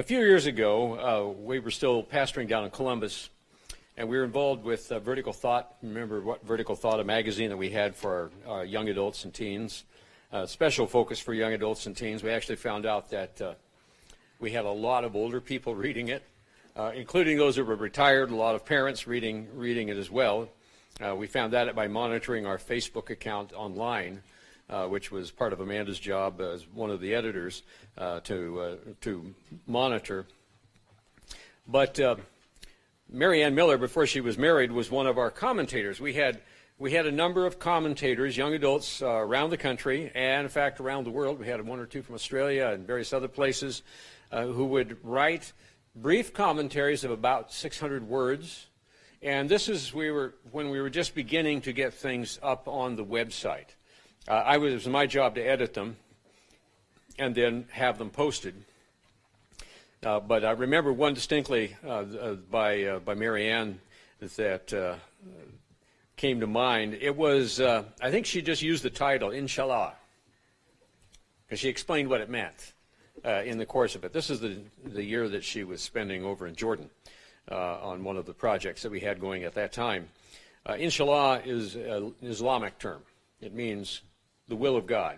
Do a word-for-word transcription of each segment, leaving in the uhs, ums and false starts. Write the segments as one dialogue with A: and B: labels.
A: A few years ago, uh, we were still pastoring down in Columbus, and we were involved with uh, Vertical Thought. Remember what Vertical Thought, a magazine that we had for our, our young adults and teens, uh, special focus for young adults and teens. We actually found out that uh, we had a lot of older people reading it, uh, including those who were retired, a lot of parents reading, reading it as well. Uh, we found that by monitoring our Facebook account online, uh, which was part of Amanda's job as one of the editors uh, to uh, to monitor. But uh, Mary Ann Miller, before she was married, was one of our commentators. We had we had a number of commentators, young adults uh, around the country, and in fact around the world. We had one or two from Australia and various other places uh, who would write brief commentaries of about six hundred words. And this is we were when we were just beginning to get things up on the website. Uh, I was, it was my job to edit them and then have them posted. Uh, but I remember one distinctly uh, uh, by uh, by Mary Ann that uh, came to mind. It was uh, I think she just used the title Inshallah because she explained what it meant uh, in the course of it. This is the the year that she was spending over in Jordan. Uh, on one of the projects that we had going at that time. Uh, Inshallah is an Islamic term. It means the will of God.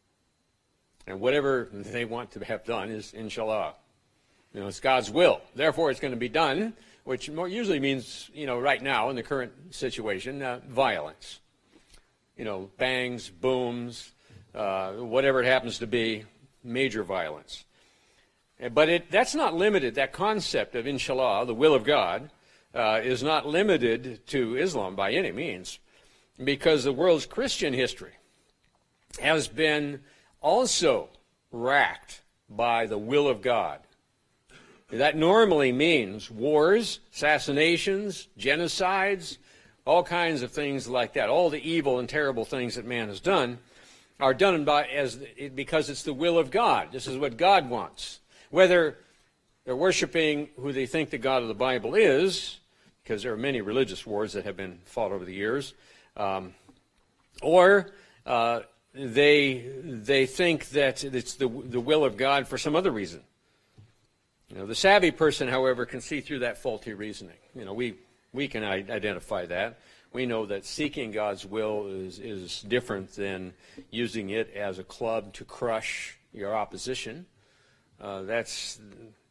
A: And whatever they want to have done is Inshallah. You know, it's God's will. Therefore, it's going to be done, which more usually means, you know, right now in the current situation, uh, violence. You know, bangs, booms, uh, whatever it happens to be, major violence. But it, that's not limited, that concept of Inshallah, the will of God, uh, is not limited to Islam by any means, because the world's Christian history has been also racked by the will of God. That normally means wars, assassinations, genocides, all kinds of things like that. All the evil and terrible things that man has done are done by, as, because it's the will of God. This is what God wants. Whether they're worshiping who they think the God of the Bible is, because there are many religious wars that have been fought over the years, um, or uh, they they think that it's the the will of God for some other reason. You know, the savvy person, however, can see through that faulty reasoning. You know, we we can identify that. We know that seeking God's will is is different than using it as a club to crush your opposition. Uh, that's,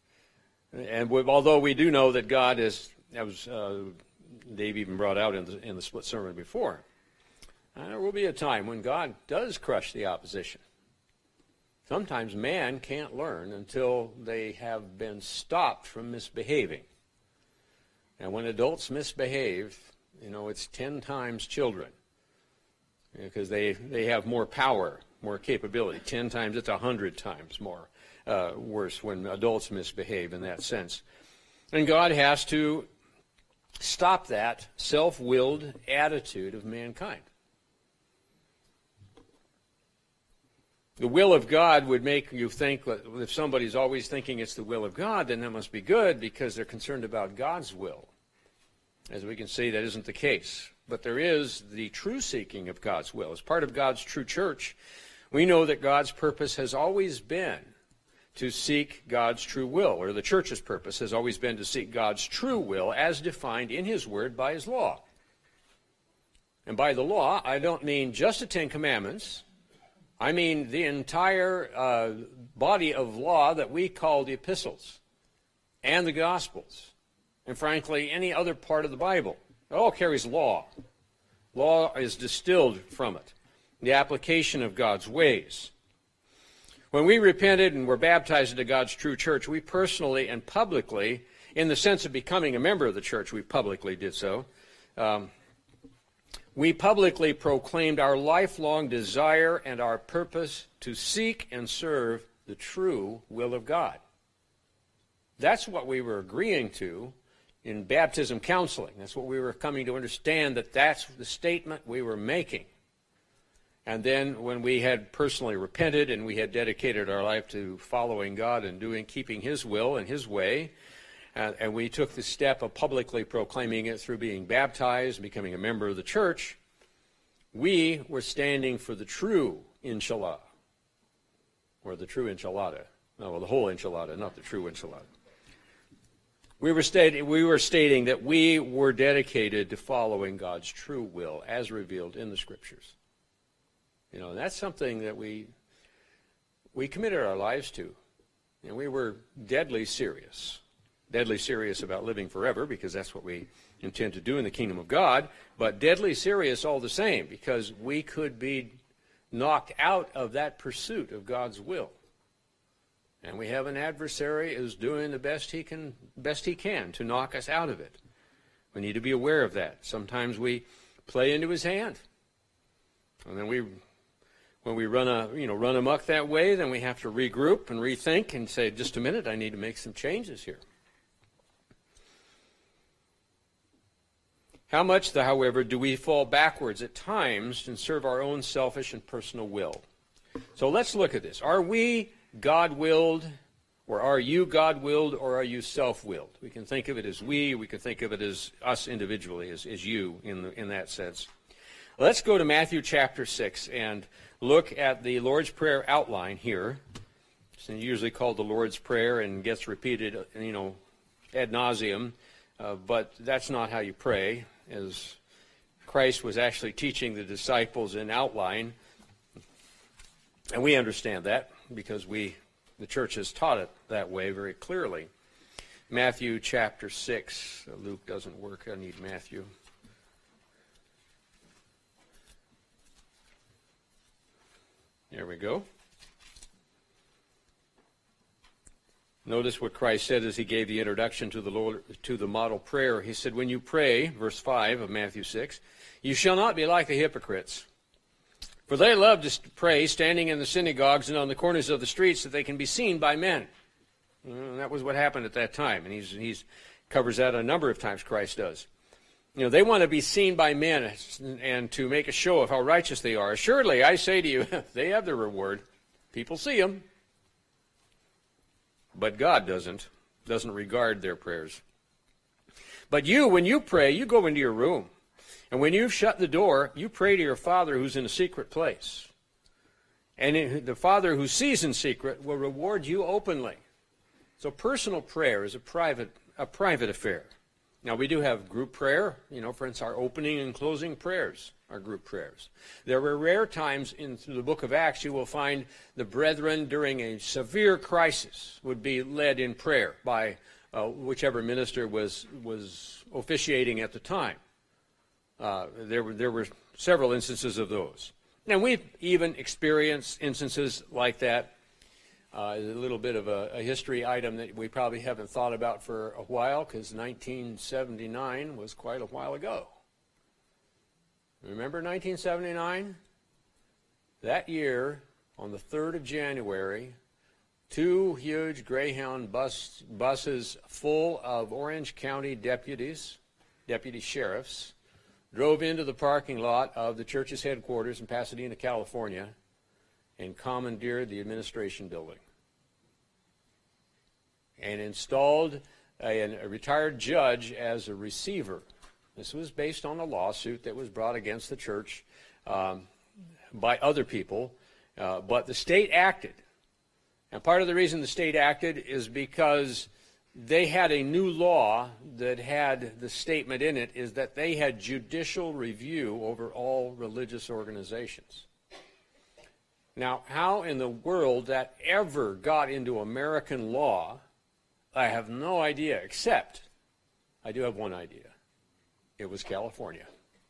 A: and we, although we do know that God is, that was uh, Dave even brought out in the, in the split sermon before, uh, there will be a time when God does crush the opposition. Sometimes man can't learn until they have been stopped from misbehaving. And when adults misbehave, you know, it's ten times children, because they, they have more power, more capability. Ten times, it's a hundred times more. Uh, worse when adults misbehave in that sense. And God has to stop that self-willed attitude of mankind. The will of God would make you think that if somebody's always thinking it's the will of God, then that must be good because they're concerned about God's will. As we can see, that isn't the case. But there is the true seeking of God's will. As part of God's true church, we know that God's purpose has always been to seek God's true will, or the church's purpose has always been to seek God's true will as defined in His Word by His law. And by the law, I don't mean just the Ten Commandments. I mean the entire uh, body of law that we call the epistles and the Gospels, and frankly, any other part of the Bible. It all carries law. Law is distilled from it, the application of God's ways. When we repented and were baptized into God's true church, we personally and publicly, in the sense of becoming a member of the church, we publicly did so. Um, we publicly proclaimed our lifelong desire and our purpose to seek and serve the true will of God. That's what we were agreeing to in baptism counseling. That's what we were coming to understand, that that's the statement we were making. And then when we had personally repented and we had dedicated our life to following God and doing, keeping His will and His way, and, and we took the step of publicly proclaiming it through being baptized and becoming a member of the church, we were standing for the true Inshallah, or the true Enchilada, No, well, the whole enchilada, not the true enchilada. We were, stat- we were stating that we were dedicated to following God's true will as revealed in the Scriptures. You know, and that's something that we we committed our lives to. And we were deadly serious. Deadly serious about living forever, because that's what we intend to do in the kingdom of God, but deadly serious all the same, because we could be knocked out of that pursuit of God's will. And we have an adversary who's doing the best he can best he can to knock us out of it. We need to be aware of that. Sometimes we play into his hand. And then we when we run a you know run amok that way, then we have to regroup and rethink and say, just a minute, I need to make some changes here. How much, however, do we fall backwards at times and serve our own selfish and personal will? So let's look at this. Are we God-willed, or are you God-willed, or are you self-willed? We can think of it as we, we can think of it as us individually, as, as you in, the, in that sense. Let's go to Matthew chapter six and look at the Lord's Prayer outline here. It's usually called the Lord's Prayer and gets repeated, you know, ad nauseum, uh, but that's not how you pray, as Christ was actually teaching the disciples in outline. And we understand that because we, the church has taught it that way very clearly. Matthew chapter six. Luke doesn't work. I need Matthew. There we go. Notice what Christ said as he gave the introduction to the Lord, to the model prayer. He said, when you pray, verse five of Matthew six, you shall not be like the hypocrites. For they love to pray standing in the synagogues and on the corners of the streets that they can be seen by men. And that was what happened at that time. And he's, he's covers that a number of times, Christ does. You know, they want to be seen by men and to make a show of how righteous they are. Assuredly, I say to you, they have their reward. People see them. But God doesn't, doesn't regard their prayers. But you, when you pray, you go into your room. And when you've shut the door, you pray to your Father who's in a secret place. And the Father who sees in secret will reward you openly. So personal prayer is a private, a private affair. Now, we do have group prayer. You know, for instance, our opening and closing prayers are group prayers. There were rare times in the book of Acts you will find the brethren during a severe crisis would be led in prayer by uh, whichever minister was, was officiating at the time. Uh, there were there were several instances of those. And we've even experienced instances like that. Uh, a little bit of a, a history item that we probably haven't thought about for a while, because nineteen seventy-nine was quite a while ago. Remember nineteen seventy-nine? That year, on the third of January, two huge Greyhound bus, buses full of Orange County deputies, deputy sheriffs, drove into the parking lot of the church's headquarters in Pasadena, California, and commandeered the administration building and installed a, a retired judge as a receiver. This was based on a lawsuit that was brought against the church um, by other people, uh, but the state acted. And part of the reason the state acted is because they had a new law that had the statement in it is that they had judicial review over all religious organizations. Now, how in the world that ever got into American law, I have no idea, except I do have one idea. It was California.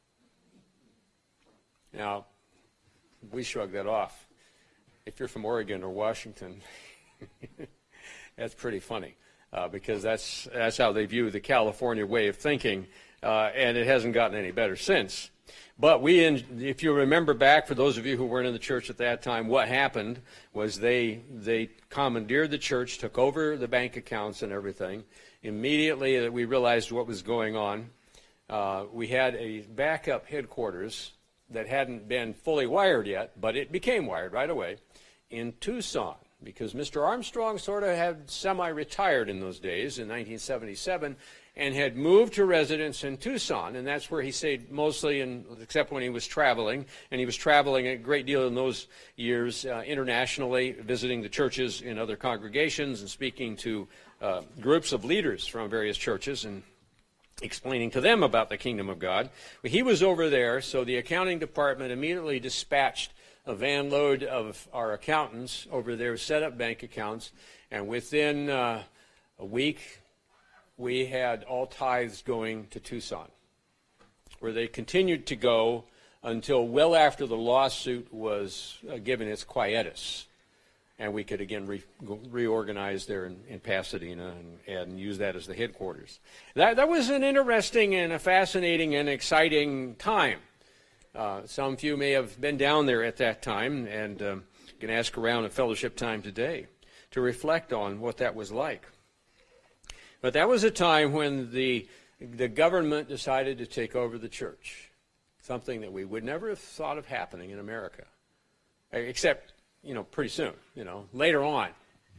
A: Now, we shrug that off. If you're from Oregon or Washington, that's pretty funny. Uh, because that's that's how they view the California way of thinking, uh, and it hasn't gotten any better since. But we, in, if you remember back, for those of you who weren't in the church at that time, what happened was they they commandeered the church, took over the bank accounts and everything. Immediately that we realized what was going on, uh, we had a backup headquarters that hadn't been fully wired yet, but it became wired right away in Tucson. Because Mister Armstrong sort of had semi-retired in those days in nineteen seventy-seven, and had moved to residence in Tucson, and that's where he stayed mostly, in, except when he was traveling, and he was traveling a great deal in those years uh, internationally, visiting the churches in other congregations and speaking to uh, groups of leaders from various churches and explaining to them about the kingdom of God. Well, he was over there, so the accounting department immediately dispatched a van load of our accountants over there, set up bank accounts, and within uh, a week, we had all tithes going to Tucson, where they continued to go until well after the lawsuit was uh, given its quietus, and we could again re reorganize there in, in Pasadena and, and use that as the headquarters. That, that was an interesting and a fascinating and exciting time. Uh, some few may have been down there at that time, and um, you can ask around at fellowship time today to reflect on what that was like. But that was a time when the, the government decided to take over the church, something that we would never have thought of happening in America, except, you know, pretty soon, you know, later on,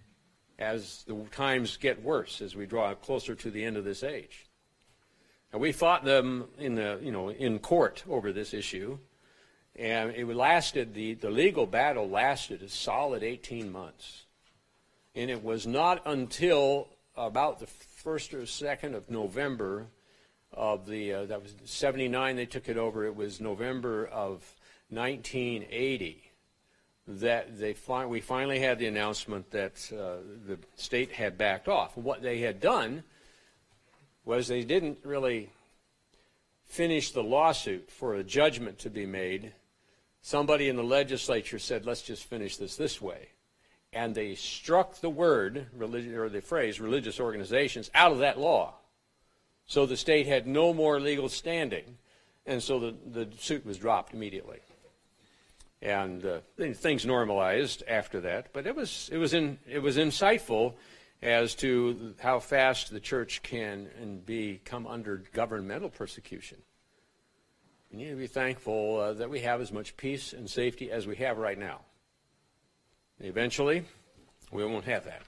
A: as the times get worse, as we draw closer to the end of this age. And we fought them in the, you know, in court over this issue, and it lasted, the, the legal battle lasted a solid eighteen months. And it was not until about the first or second of November of the, uh, that was seventy-nine they took it over, it was November of nineteen eighty, that they fi we finally had the announcement that uh, the state had backed off. What they had done was they didn't really finish the lawsuit for a judgment to be made. Somebody in the legislature said, let's just finish this this way. And they struck the word, or the phrase, religious organizations, out of that law. So the state had no more legal standing, and so the, the suit was dropped immediately. And uh, things normalized after that, but it was, it, was in, it was insightful as to how fast the church can and be come under governmental persecution. We need to be thankful uh, that we have as much peace and safety as we have right now. Eventually, we won't have that.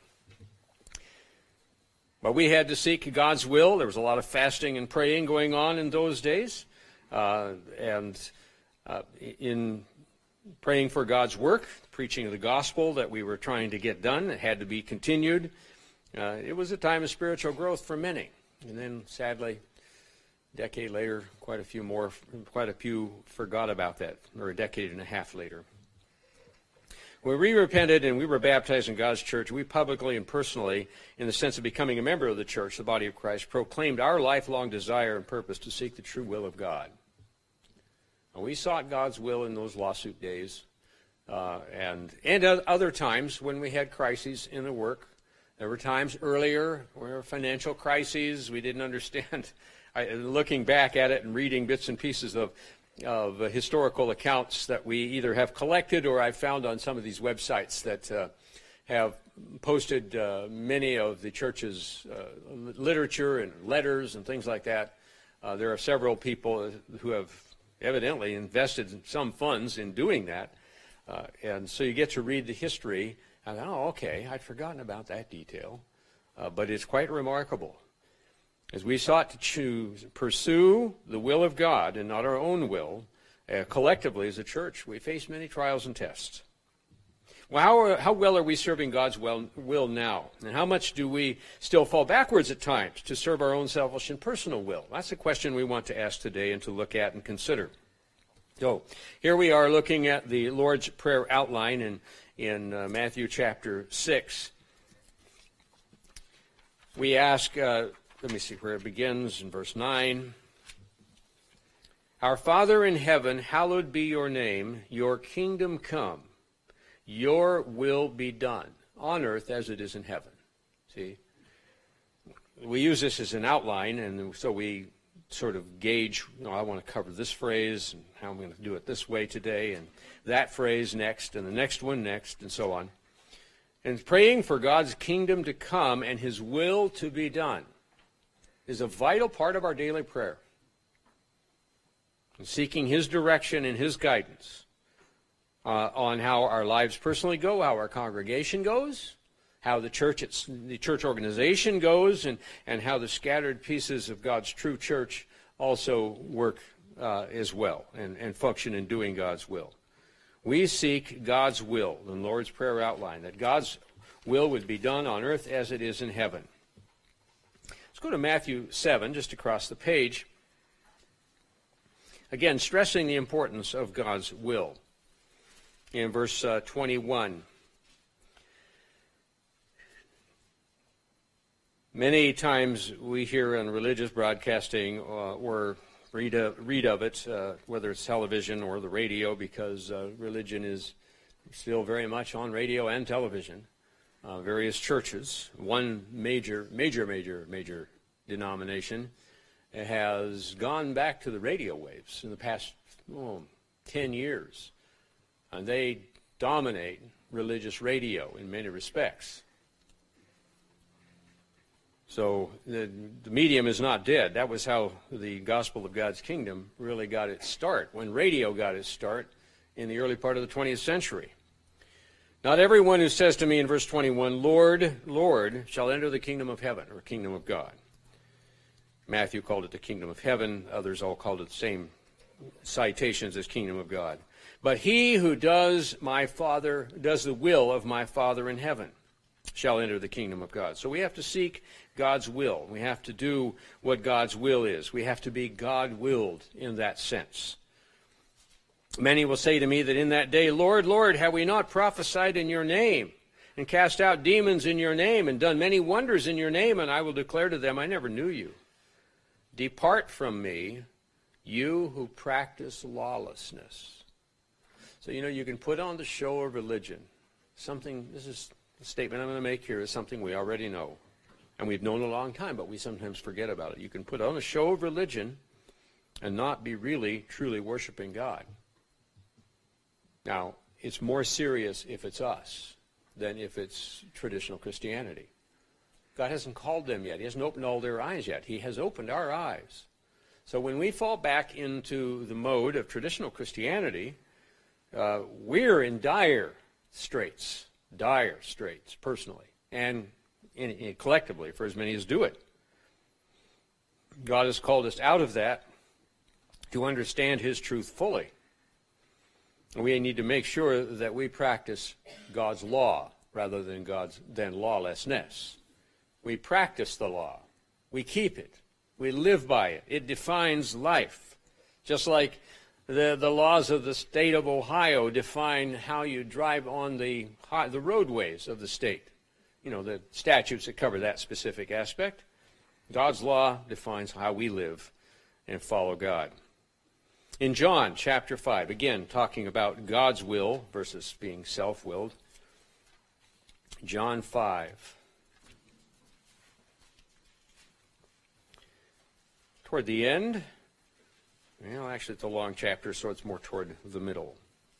A: But we had to seek God's will. There was a lot of fasting and praying going on in those days. Uh, and uh, in praying for God's work, preaching of the gospel that we were trying to get done, it had to be continued. Uh, it was a time of spiritual growth for many. And then, sadly, a decade later, quite a few more, quite a few forgot about that, or a decade and a half later. When we repented and we were baptized in God's church, we publicly and personally, in the sense of becoming a member of the church, the body of Christ, proclaimed our lifelong desire and purpose to seek the true will of God. And we sought God's will in those lawsuit days, uh, and, and other times when we had crises in the work. There were times earlier where were financial crises, we didn't understand. I, looking back at it and reading bits and pieces of of uh, historical accounts that we either have collected or I've found on some of these websites that uh, have posted uh, many of the church's uh, literature and letters and things like that. Uh, there are several people who have evidently invested some funds in doing that. Uh, and so you get to read the history and, oh, okay, I'd forgotten about that detail. Uh, but it's quite remarkable. As we sought to choose, pursue the will of God and not our own will, uh, collectively as a church, we face many trials and tests. Well, how, are, how well are we serving God's will, will now? And how much do we still fall backwards at times to serve our own selfish and personal will? That's a question we want to ask today and to look at and consider. So here we are looking at the Lord's Prayer outline in, in uh, Matthew chapter six. We ask... Uh, Let me see where it begins in verse nine. Our Father in heaven, hallowed be your name. Your kingdom come. Your will be done on earth as it is in heaven. See, we use this as an outline, and so we sort of gauge, you know, I want to cover this phrase, and how I'm going to do it this way today, and that phrase next, and the next one next, and so on. And praying for God's kingdom to come and his will to be done is a vital part of our daily prayer. And seeking his direction and his guidance uh, on how our lives personally go, how our congregation goes, how the church, it's, the church organization goes, and, and how the scattered pieces of God's true church also work uh, as well and, and function in doing God's will. We seek God's will, the Lord's Prayer outline, that God's will would be done on earth as it is in heaven. Let's go to Matthew seven, just across the page. Again, stressing the importance of God's will. In verse uh, twenty-one. Many times we hear on religious broadcasting uh, or read, uh, read of it, uh, whether it's television or the radio, because uh, religion is still very much on radio and television. Uh, various churches, one major, major, major, major denomination has gone back to the radio waves in the past oh, ten years. And they dominate religious radio in many respects. So the, the medium is not dead. That was how the gospel of God's kingdom really got its start, when radio got its start in the early part of the twentieth century. Not everyone who says to me in verse twenty-one, Lord, Lord, shall enter the kingdom of heaven, or kingdom of God. Matthew called it the kingdom of heaven. Others all called it the same citations as kingdom of God. But he who does my Father, does the will of my Father in heaven, shall enter the kingdom of God. So we have to seek God's will. We have to do what God's will is. We have to be God-willed in that sense. Many will say to me that in that day, Lord, Lord, have we not prophesied in your name, and cast out demons in your name, and done many wonders in your name? And I will declare to them, I never knew you. Depart from me, you who practice lawlessness. So, you know, you can put on the show of religion. Something, this is a statement I'm going to make here, is something we already know. And we've known a long time, but we sometimes forget about it. You can put on a show of religion and not be really, truly worshiping God. Now, it's more serious if it's us than if it's traditional Christianity. God hasn't called them yet. He hasn't opened all their eyes yet. He has opened our eyes. So when we fall back into the mode of traditional Christianity, uh, we're in dire straits, dire straits personally, and in, in collectively for as many as do it. God has called us out of that to understand his truth fully. We need to make sure that we practice God's law rather than God's than lawlessness. We practice the law. We keep it. We live by it. It defines life. Just like the, the laws of the state of Ohio define how you drive on the, the roadways of the state. You know, the statutes that cover that specific aspect. God's law defines how we live and follow God. In John chapter five, again, talking about God's will versus being self-willed. John five. Toward the end, well, actually it's a long chapter, so it's more toward the middle.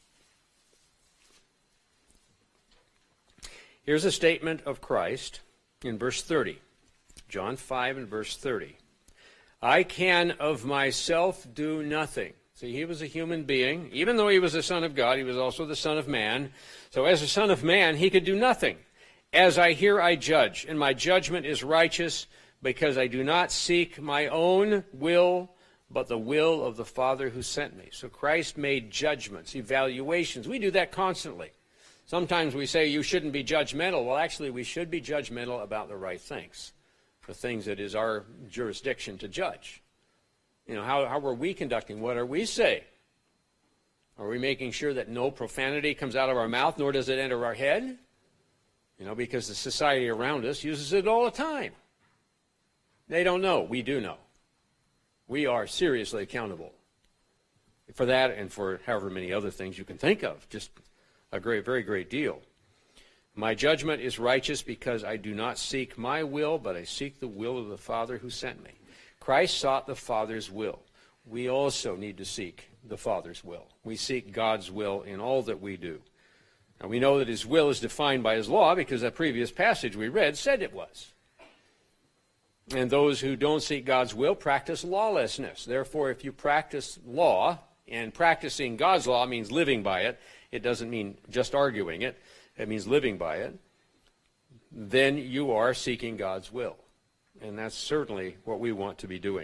A: Here's a statement of Christ in verse thirty. John five and verse thirty. I can of myself do nothing. See, he was a human being. Even though he was the Son of God, he was also the Son of Man. So as a Son of Man, he could do nothing. As I hear, I judge, and my judgment is righteous, because I do not seek my own will, but the will of the Father who sent me. So Christ made judgments, evaluations. We do that constantly. Sometimes we say you shouldn't be judgmental. Well, actually, we should be judgmental about the right things, the things that is our jurisdiction to judge. You know, how, how are we conducting? What are we saying? Are we making sure that no profanity comes out of our mouth, nor does it enter our head? You know, because the society around us uses it all the time. They don't know. We do know. We are seriously accountable for that and for however many other things you can think of. Just a great, very great deal. My judgment is righteous because I do not seek my will, but I seek the will of the Father who sent me. Christ sought the Father's will. We also need to seek the Father's will. We seek God's will in all that we do. And we know that his will is defined by his law because that previous passage we read said it was. And those who don't seek God's will practice lawlessness. Therefore, if you practice law, and practicing God's law means living by it, it doesn't mean just arguing it. It means living by it. then you are seeking God's will. And that's certainly what we want to be doing.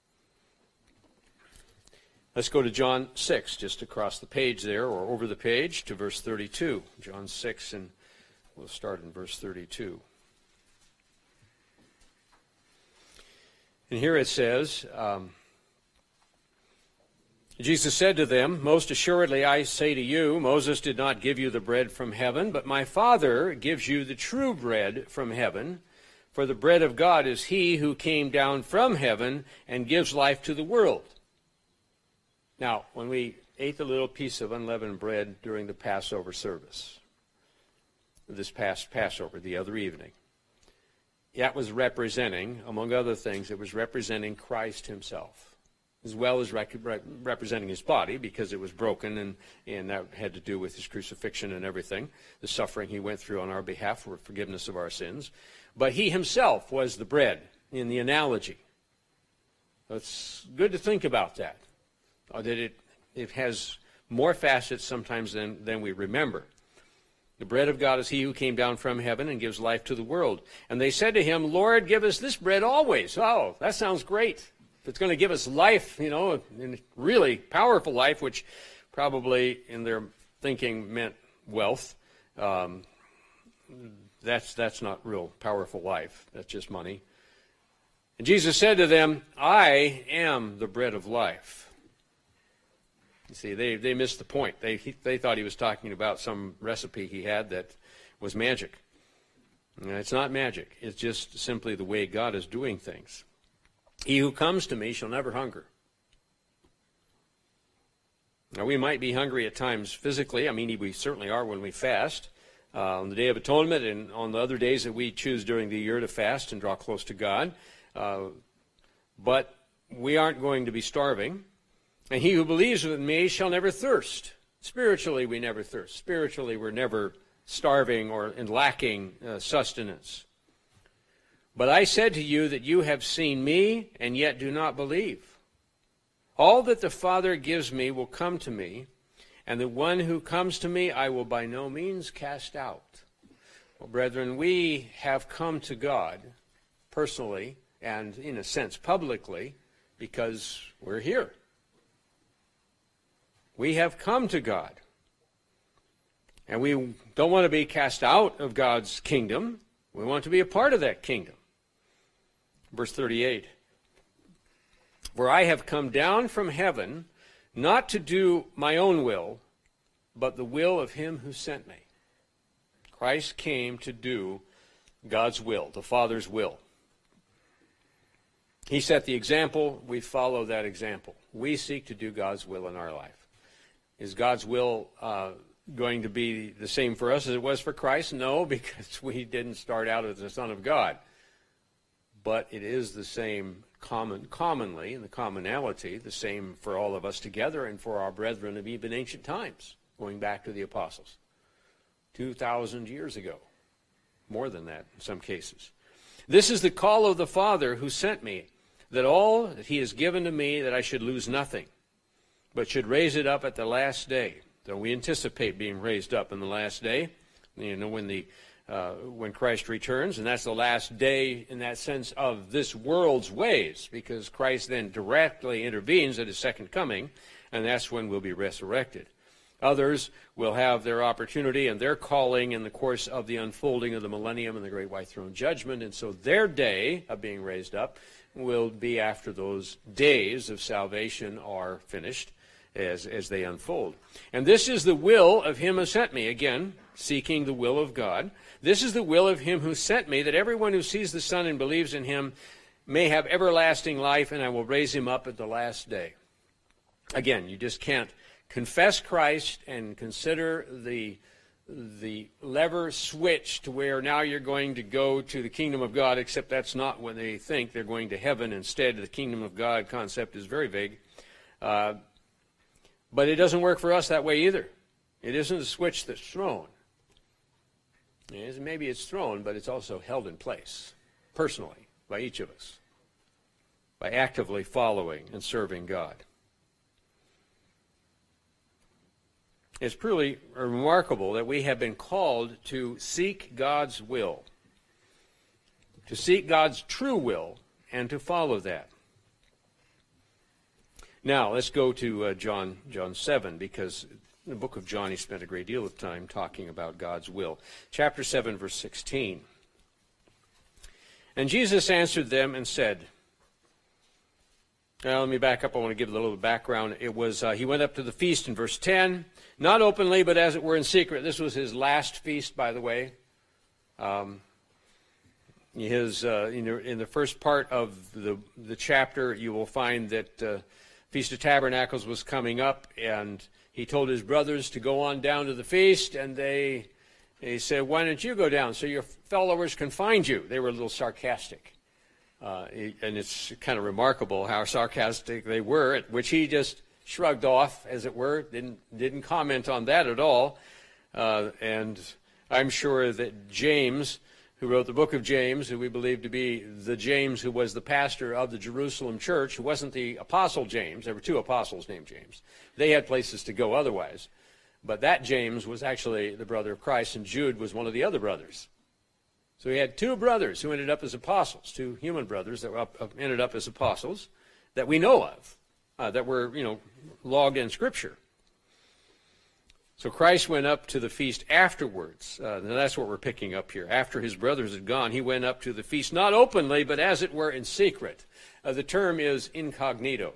A: Let's go to John six, just across the page there, or over the page, to verse thirty-two. John six, and we'll start in verse thirty-two. And here it says, um, Jesus said to them, "Most assuredly I say to you, Moses did not give you the bread from heaven, but my Father gives you the true bread from heaven. For the bread of God is he who came down from heaven and gives life to the world." Now, when we ate the little piece of unleavened bread during the Passover service, this past Passover, the other evening, that was representing, among other things, it was representing Christ himself, as well as rec- rec- representing his body, because it was broken, and, and that had to do with his crucifixion and everything, the suffering he went through on our behalf for forgiveness of our sins. But he himself was the bread in the analogy. It's good to think about that, uh, that it, it has more facets sometimes than, than we remember. The bread of God is he who came down from heaven and gives life to the world. And they said to him, "Lord, give us this bread always." Oh, that sounds great. If it's going to give us life, you know, and really powerful life, which probably in their thinking meant wealth, um, that's, that's not real powerful life. That's just money. And Jesus said to them, "I am the bread of life." You see, they, they missed the point. They, he, they thought he was talking about some recipe he had that was magic. And it's not magic. It's just simply the way God is doing things. "He who comes to me shall never hunger." Now, we might be hungry at times physically. I mean, we certainly are when we fast. Uh, on the Day of Atonement and on the other days that we choose during the year to fast and draw close to God. Uh, but we aren't going to be starving. "And he who believes with me shall never thirst." Spiritually, we never thirst. Spiritually, we're never starving or in lacking uh, sustenance. "But I said to you that you have seen me and yet do not believe. All that the Father gives me will come to me, and the one who comes to me I will by no means cast out." Well, brethren, we have come to God personally and, in a sense, publicly, because we're here. We have come to God. And we don't want to be cast out of God's kingdom. We want to be a part of that kingdom. Verse thirty-eight. "For I have come down from heaven not to do my own will, but the will of him who sent me." Christ came to do God's will, the Father's will. He set the example. We follow that example. We seek to do God's will in our life. Is God's will uh, going to be the same for us as it was for Christ? No, because we didn't start out as the Son of God. But it is the same common, commonly, in the commonality, the same for all of us together and for our brethren of even ancient times, going back to the apostles. two thousand years ago. More than that in some cases. "This is the call of the Father who sent me, that all that he has given to me, that I should lose nothing, but should raise it up at the last day." So we anticipate being raised up in the last day, you know, when the uh, when Christ returns, and that's the last day in that sense of this world's ways, because Christ then directly intervenes at his second coming, and that's when we'll be resurrected. Others will have their opportunity and their calling in the course of the unfolding of the millennium and the great white throne judgment, and so their day of being raised up will be after those days of salvation are finished, as, as they unfold. "And this is the will of him who sent me." Again, seeking the will of God. "This is the will of him who sent me, that everyone who sees the Son and believes in him may have everlasting life, and I will raise him up at the last day." Again, you just can't confess Christ and consider the, the lever switch to where now you're going to go to the kingdom of God, except that's not when they think they're going to heaven. Instead, the kingdom of God concept is very vague. Uh, But it doesn't work for us that way either. It isn't a switch that's thrown. Maybe it's thrown, but it's also held in place, personally, by each of us, by actively following and serving God. It's truly remarkable that we have been called to seek God's will to seek God's true will and to follow that. Now, let's go to uh, John, John seven, because in the book of John, he spent a great deal of time talking about God's will. Chapter seven, verse sixteen. And Jesus answered them and said, now let me back up, I want to give a little background. It was, uh, he went up to the feast in verse ten, not openly, but as it were in secret. This was his last feast, by the way. Um, his, uh, in, the, in the first part of the, the chapter, you will find that uh, Feast of Tabernacles was coming up, and he told his brothers to go on down to the feast, and they, they said, why don't you go down so your followers can find you? They were a little sarcastic. Uh, and it's kind of remarkable how sarcastic they were, which he just shrugged off, as it were, didn't didn't comment on that at all. Uh, and I'm sure that James, who wrote the book of James, who we believe to be the James who was the pastor of the Jerusalem church, who wasn't the apostle James. There were two apostles named James. They had places to go otherwise. But that James was actually the brother of Christ, and Jude was one of the other brothers. So he had two brothers who ended up as apostles, two human brothers that were up, uh, ended up as apostles that we know of, uh, that were, you know, logged in Scripture. So Christ went up to the feast afterwards. Uh, and that's what we're picking up here. After his brothers had gone, he went up to the feast, not openly, but as it were in secret. Uh, the term is incognito.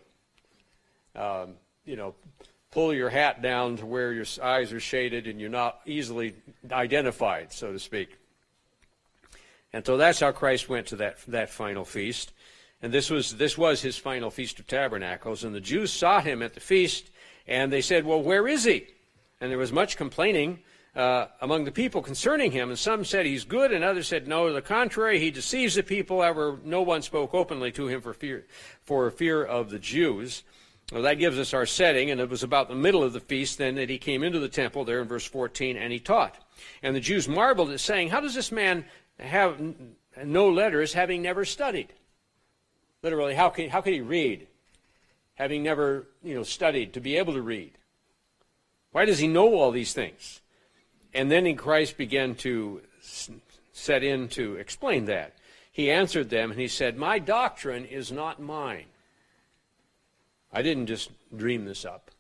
A: Um, you know, pull your hat down to where your eyes are shaded and you're not easily identified, so to speak. And so that's how Christ went to that that final feast. And this was this was his final Feast of Tabernacles. And the Jews sought him at the feast, and they said, well, where is he? And there was much complaining uh, among the people concerning him. And some said he's good, and others said, no, to the contrary, he deceives the people. However, no one spoke openly to him for fear, for fear of the Jews. Well, that gives us our setting, and it was about the middle of the feast then that he came into the temple there in verse fourteen, and he taught. And the Jews marveled at saying, how does this man have no letters, having never studied? Literally, how can how can he read, having never, you know, studied to be able to read? Why does he know all these things? And then in Christ began to set in to explain that. He answered them and he said, my doctrine is not mine. I didn't just dream this up.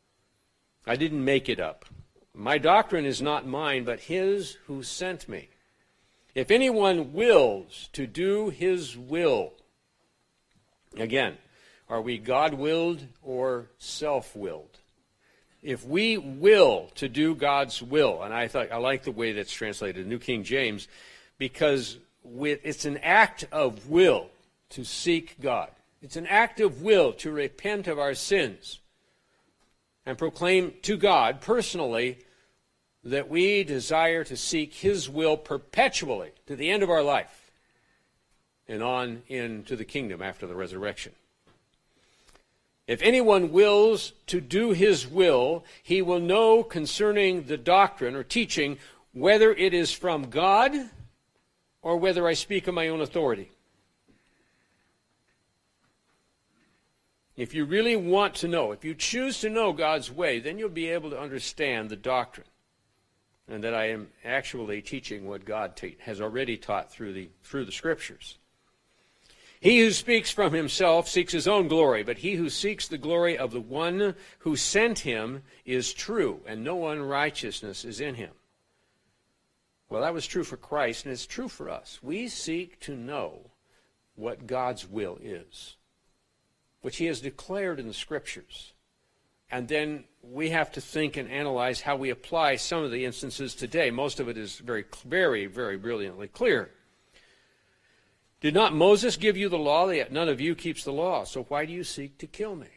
A: I didn't make it up. My doctrine is not mine, but his who sent me. If anyone wills to do his will, again, are we God-willed or self-willed? If we will to do God's will, and I thought I like the way that's translated in New King James, because with, it's an act of will to seek God. It's an act of will to repent of our sins and proclaim to God personally that we desire to seek his will perpetually to the end of our life and on into the kingdom after the resurrection. If anyone wills to do his will, he will know concerning the doctrine or teaching whether it is from God or whether I speak on my own authority. If you really want to know, if you choose to know God's way, then you'll be able to understand the doctrine, and that I am actually teaching what God te- has already taught through the through the Scriptures. He who speaks from himself seeks his own glory, but he who seeks the glory of the one who sent him is true, and no unrighteousness is in him. Well, that was true for Christ, and it's true for us. We seek to know what God's will is, which he has declared in the Scriptures. And then we have to think and analyze how we apply some of the instances today. Most of it is very, very, very brilliantly clear. Did not Moses give you the law? Yet none of you keeps the law. So why do you seek to kill me?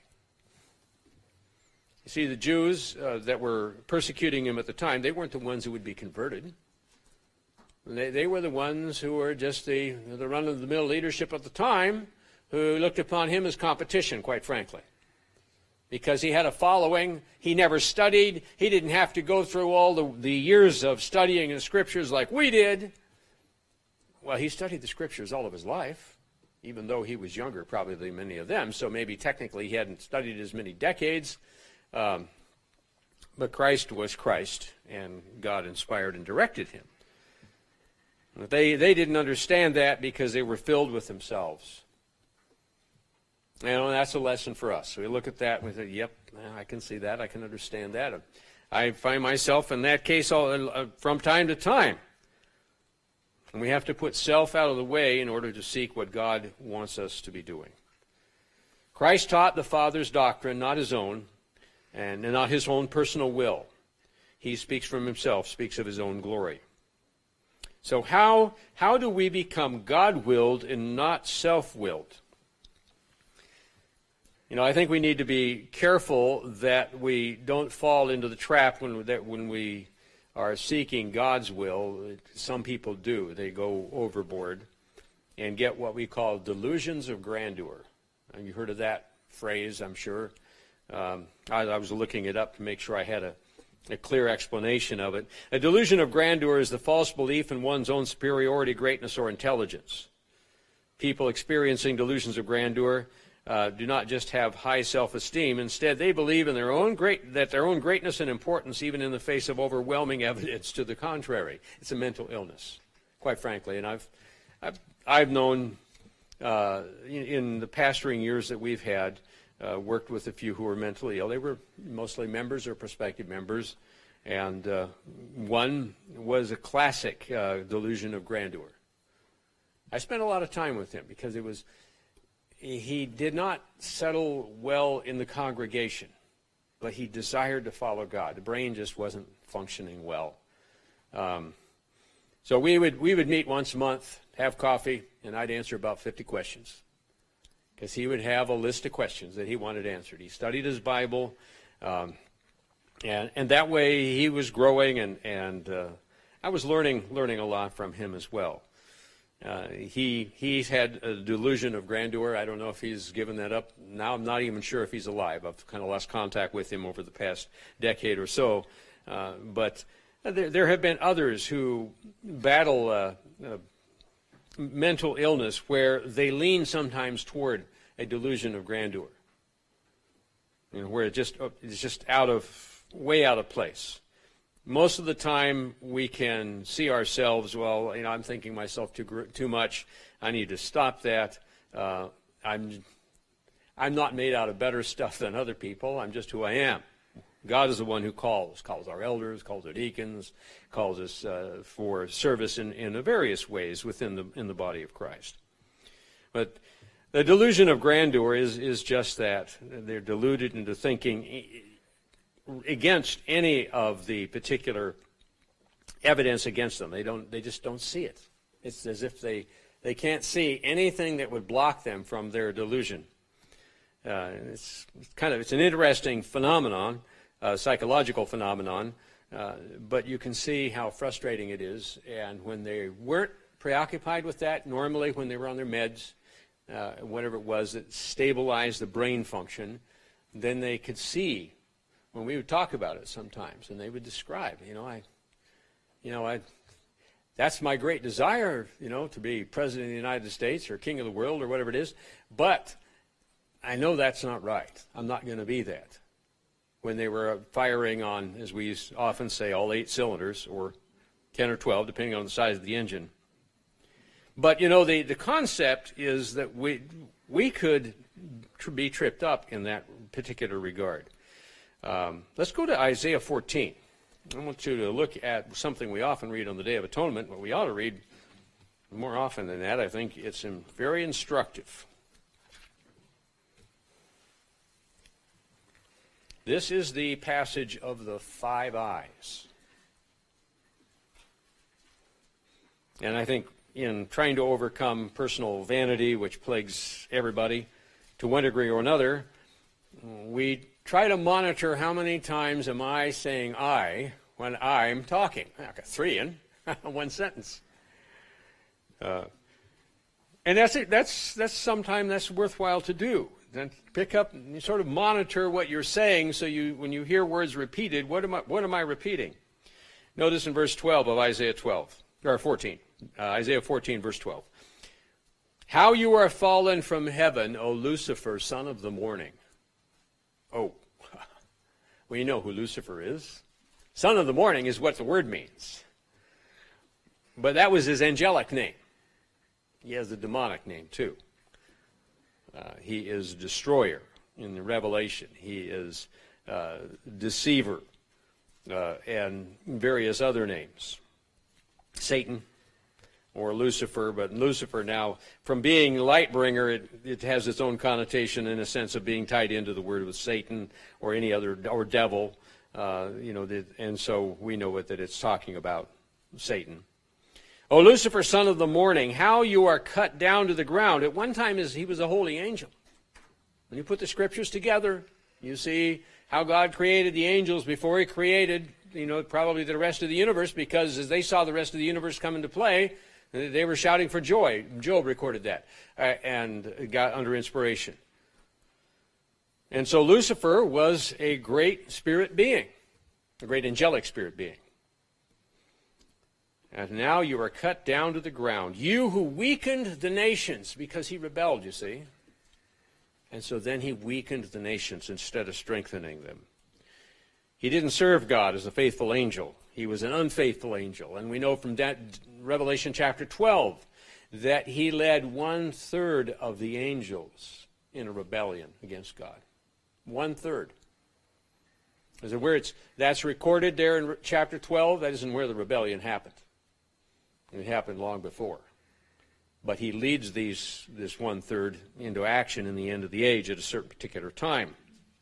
A: You see, the Jews uh, that were persecuting him at the time, they weren't the ones who would be converted. They, they were the ones who were just the, the run-of-the-mill leadership at the time, who looked upon him as competition, quite frankly. Because he had a following, he never studied, he didn't have to go through all the, the years of studying the Scriptures like we did. Well, he studied the Scriptures all of his life, even though he was younger probably than many of them, so maybe technically he hadn't studied as many decades. Um, but Christ was Christ, and God inspired and directed him. They, they didn't understand that because they were filled with themselves. You know, and that's a lesson for us. So we look at that and we say, yep, I can see that. I can understand that. I find myself in that case all, uh, from time to time. And we have to put self out of the way in order to seek what God wants us to be doing. Christ taught the Father's doctrine, not his own, and not his own personal will. He speaks from himself, speaks of his own glory. So how, how do we become God-willed and not self-willed? You know, I think we need to be careful that we don't fall into the trap when, that when we are seeking God's will. Some people do. They go overboard and get what we call delusions of grandeur. And you heard of that phrase, I'm sure. Um, I, I was looking it up to make sure I had a A clear explanation of it. A delusion of grandeur is the false belief in one's own superiority, greatness, or intelligence. People experiencing delusions of grandeur uh, do not just have high self-esteem. Instead, they believe in their own great that their own greatness and importance, even in the face of overwhelming evidence to the contrary. It's a mental illness, quite frankly. And I've I've, I've known uh, in, in the pastoring years that we've had. Uh, worked with a few who were mentally ill. They were mostly members or prospective members, and uh, one was a classic uh, delusion of grandeur. I spent a lot of time with him because it was he did not settle well in the congregation, but he desired to follow God. The brain just wasn't functioning well. Um, so we would we would meet once a month, have coffee, and I'd answer about fifty questions. Because he would have a list of questions that he wanted answered. He studied his Bible, um, and and that way he was growing, and and uh, I was learning learning a lot from him as well. Uh, he he's had a delusion of grandeur. I don't know if he's given that up now. I'm not even sure if he's alive. I've kind of lost contact with him over the past decade or so. Uh, but there there have been others who battle Uh, uh, mental illness where they lean sometimes toward a delusion of grandeur, you know, where it just it's just out of way out of place. Most of the time, we can see ourselves. Well, you know, I'm thinking myself too too much. I need to stop that. Uh, I'm I'm not made out of better stuff than other people. I'm just who I am. God is the one who calls, calls our elders, calls our deacons, calls us uh, for service in, in various ways within the in the body of Christ. But the delusion of grandeur is, is just that. They're deluded into thinking against any of the particular evidence against them. They don't. They just don't see it. It's as if they, they can't see anything that would block them from their delusion. Uh, it's kind of it's an interesting phenomenon. Uh, psychological phenomenon, uh, but you can see how frustrating it is. And when they weren't preoccupied with that, normally when they were on their meds, uh, whatever it was that stabilized the brain function, then they could see when we would talk about it sometimes, and they would describe, you know, I, you know, I, that's my great desire, you know, to be president of the United States or king of the world or whatever it is, but I know that's not right. I'm not going to be that. When they were firing on, as we often say, all eight cylinders, or ten or twelve, depending on the size of the engine. But, you know, the, the concept is that we, we could tr- be tripped up in that particular regard. Um, let's go to Isaiah fourteen. I want you to look at something we often read on the Day of Atonement, but we ought to read more often than that. I think it's very instructive. This is the passage of the five eyes. And I think in trying to overcome personal vanity, which plagues everybody to one degree or another, we try to monitor how many times am I saying I when I'm talking. I got three in one sentence. Uh, and that's it. That's, that's sometimes that's worthwhile to do. Then pick up and you sort of monitor what you're saying, so you, when you hear words repeated, what am I, what am I repeating? Notice in verse twelve of Isaiah twelve, or fourteen, uh, Isaiah fourteen, verse twelve. How you are fallen from heaven, O Lucifer, son of the morning. Oh, well, you know who Lucifer is. Son of the morning is what the word means. But that was his angelic name. He has a demonic name too. Uh, he is destroyer in the Revelation. He is uh, deceiver uh, and various other names. Satan or Lucifer, but Lucifer now, from being light bringer, it, it has its own connotation in a sense of being tied into the word with Satan or any other, or devil, uh, you know, the, and so we know what, that it's talking about Satan. O Lucifer, son of the morning, how you are cut down to the ground. At one time he was a holy angel. When you put the scriptures together, you see how God created the angels before he created, you know, probably the rest of the universe, because as they saw the rest of the universe come into play, they were shouting for joy. Job recorded that uh, and got under inspiration. And so Lucifer was a great spirit being, a great angelic spirit being. And now you are cut down to the ground, you who weakened the nations, because he rebelled, you see. And so then he weakened the nations instead of strengthening them. He didn't serve God as a faithful angel. He was an unfaithful angel. And we know from that Revelation chapter twelve that he led one-third of the angels in a rebellion against God. One-third. Is it where it's, that's recorded there in chapter twelve? That isn't where the rebellion happened. It happened long before. But he leads these this one-third into action in the end of the age at a certain particular time.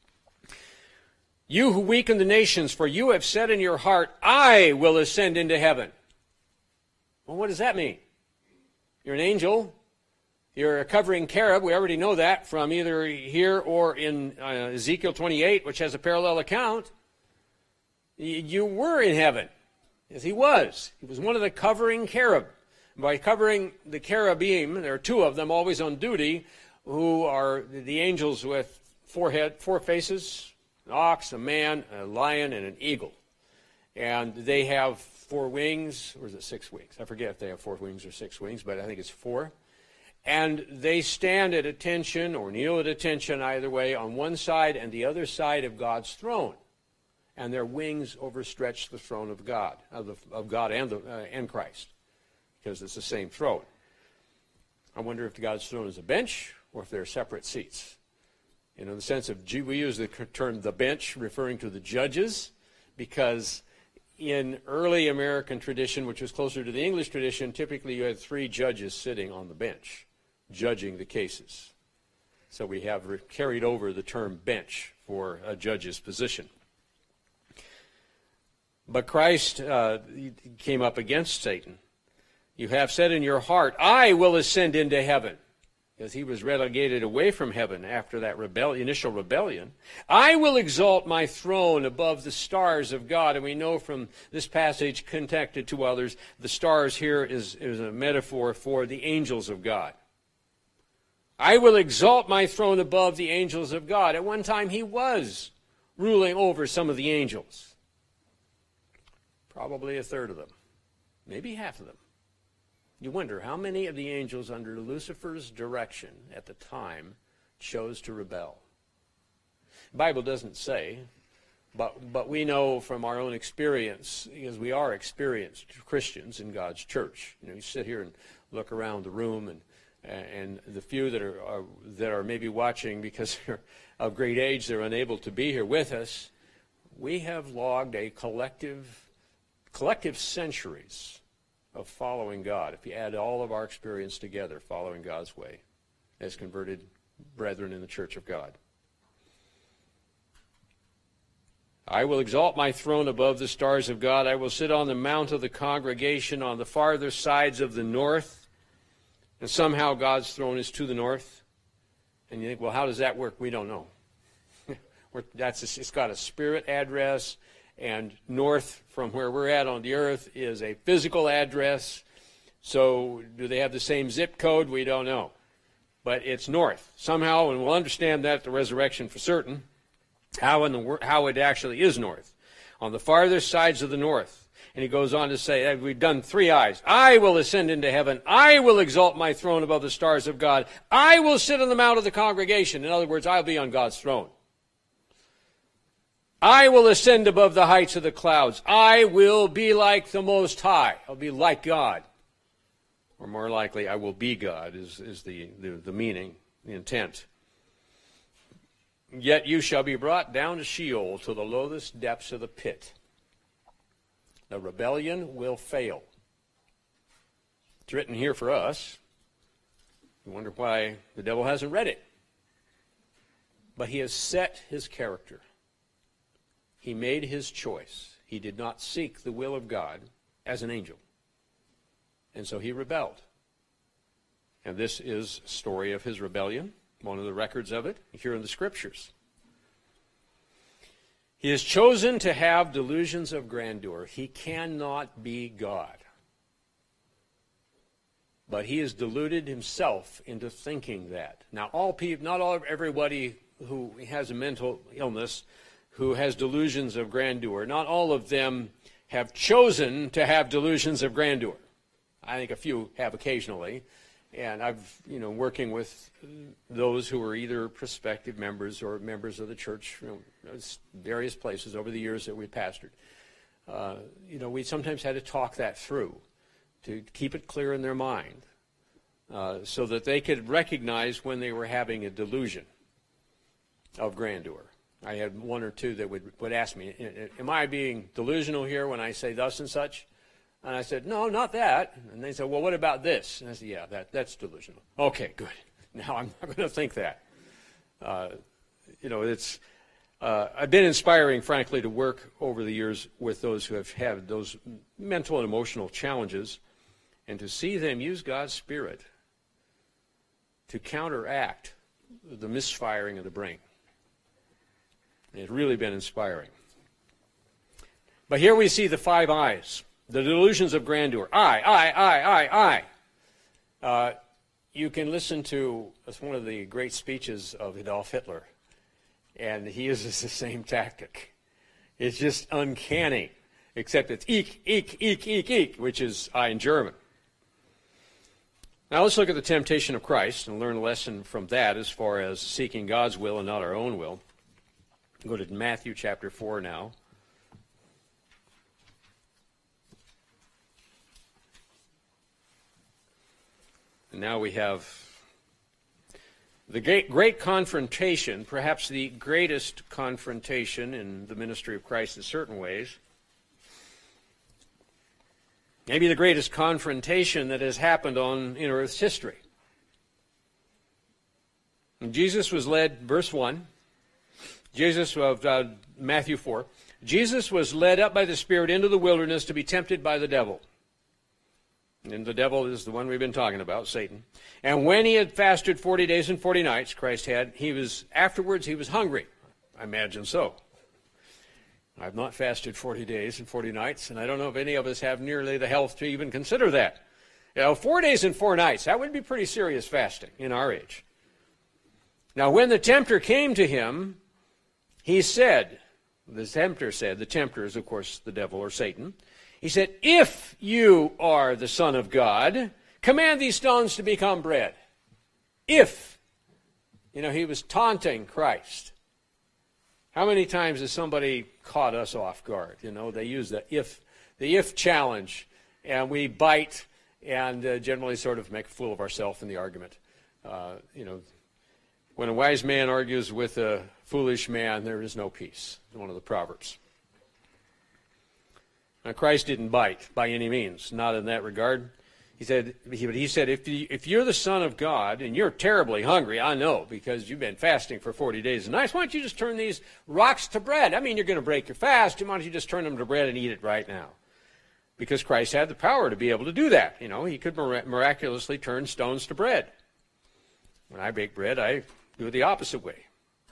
A: You who weaken the nations, for you have said in your heart, I will ascend into heaven. Well, what does that mean? You're an angel. You're a covering cherub. We already know that from either here or in uh, Ezekiel twenty-eight, which has a parallel account. You were in heaven. Yes, he was. He was one of the covering cherub. By covering the cherubim, there are two of them always on duty, who are the angels with four head, four faces, an ox, a man, a lion, and an eagle. And they have four wings, or is it six wings? I forget if they have four wings or six wings, but I think it's four. And they stand at attention, or kneel at attention either way, on one side and the other side of God's throne. And their wings overstretch the throne of God, of, the, of God and, the, uh, and Christ, because it's the same throne. I wonder if God's throne is a bench or if they're separate seats. You know, in the sense of, we use the term the bench referring to the judges, because in early American tradition, which was closer to the English tradition, typically you had three judges sitting on the bench, judging the cases. So we have carried over the term bench for a judge's position. But Christ uh, came up against Satan. You have said in your heart, I will ascend into heaven. Because he was relegated away from heaven after that rebel- initial rebellion. I will exalt my throne above the stars of God. And we know from this passage connected to others, the stars here is, is a metaphor for the angels of God. I will exalt my throne above the angels of God. At one time he was ruling over some of the angels. Probably a third of them. Maybe half of them. You wonder how many of the angels under Lucifer's direction at the time chose to rebel. The Bible doesn't say, but, but we know from our own experience, because we are experienced Christians in God's church. You know, you sit here and look around the room, and and the few that are, are that are maybe watching because they're of great age, they're unable to be here with us. We have logged a collective, collective centuries of following God. If you add all of our experience together, following God's way as converted brethren in the church of God. I will exalt my throne above the stars of God. I will sit on the mount of the congregation on the farther sides of the north. And somehow God's throne is to the north. And you think, well, how does that work? We don't know. That's a, it's got a spirit address. And north from where we're at on the earth is a physical address. So do they have the same zip code? We don't know. But it's north. Somehow, and we'll understand that at the resurrection for certain, how, in the, how it actually is north. On the farther sides of the north. And he goes on to say, we've done three I's. I will ascend into heaven. I will exalt my throne above the stars of God. I will sit on the mount of the congregation. In other words, I'll be on God's throne. I will ascend above the heights of the clouds. I will be like the Most High. I'll be like God. Or more likely, I will be God is, is the, the, the meaning, the intent. Yet you shall be brought down to Sheol, to the lowest depths of the pit. The rebellion will fail. It's written here for us. You wonder why the devil hasn't read it. But he has set his character. He made his choice. He did not seek the will of God as an angel. And so he rebelled. And this is a story of his rebellion, one of the records of it here in the Scriptures. He has chosen to have delusions of grandeur. He cannot be God. But he has deluded himself into thinking that. Now, all people, not all everybody who has a mental illness, who has delusions of grandeur, not all of them have chosen to have delusions of grandeur. I think a few have occasionally, and I've, you know, working with those who are either prospective members or members of the church, you know, various places over the years that we pastored. Uh, you know, we sometimes had to talk that through to keep it clear in their mind, uh, so that they could recognize when they were having a delusion of grandeur. I had one or two that would, would ask me, am I being delusional here when I say thus and such? And I said, no, not that. And they said, well, what about this? And I said, yeah, that, that's delusional. Okay, good. Now I'm not going to think that. Uh, you know, it's, uh, I've been inspiring, frankly, to work over the years with those who have had those mental and emotional challenges, and to see them use God's Spirit to counteract the misfiring of the brain. It's really been inspiring. But here we see the five I's, the delusions of grandeur. I, I, I, I, I. Uh, you can listen to one of the great speeches of Adolf Hitler, and he uses the same tactic. It's just uncanny, except it's ich, ich, ich, ich, ich, which is I in German. Now let's look at the temptation of Christ and learn a lesson from that as far as seeking God's will and not our own will. Go to Matthew chapter four now. And now we have the great, great confrontation, perhaps the greatest confrontation in the ministry of Christ in certain ways. Maybe the greatest confrontation that has happened on in Earth's history. And Jesus was led, verse one, Jesus of uh, Matthew four, Jesus was led up by the Spirit into the wilderness to be tempted by the devil. And the devil is the one we've been talking about, Satan. And when he had fasted forty days and forty nights, Christ had, he was, afterwards he was hungry. I imagine so. I've not fasted forty days and forty nights, and I don't know if any of us have nearly the health to even consider that. You know, four days and four nights, that would be pretty serious fasting in our age. Now, when the tempter came to him, he said, the tempter said, the tempter is, of course, the devil or Satan. He said, if you are the Son of God, command these stones to become bread. If. You know, he was taunting Christ. How many times has somebody caught us off guard? You know, they use the if, the if challenge, and we bite and uh, generally sort of make a fool of ourselves in the argument. Uh, you know, when a wise man argues with a foolish man, there is no peace. It's one of the Proverbs. Now, Christ didn't bite by any means, not in that regard. He said, he, but he said, if, you, if you're the Son of God and you're terribly hungry, I know, because you've been fasting for forty days and nights, why don't you just turn these rocks to bread? I mean, you're going to break your fast. Why don't you just turn them to bread and eat it right now? Because Christ had the power to be able to do that. You know, he could miraculously turn stones to bread. When I bake bread, I do it the opposite way.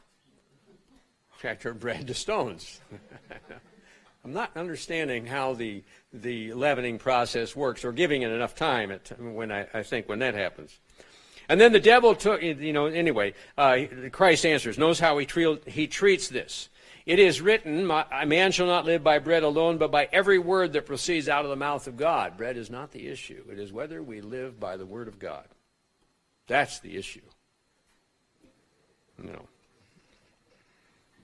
A: I turn bread to stones. I'm not understanding how the the leavening process works, or giving it enough time at, when I, I think when that happens. And then the devil took, you know, anyway, uh, Christ answers. Notice how he, tre- he treats this. It is written, a man shall not live by bread alone, but by every word that proceeds out of the mouth of God. Bread is not the issue. It is whether we live by the word of God. That's the issue. You know.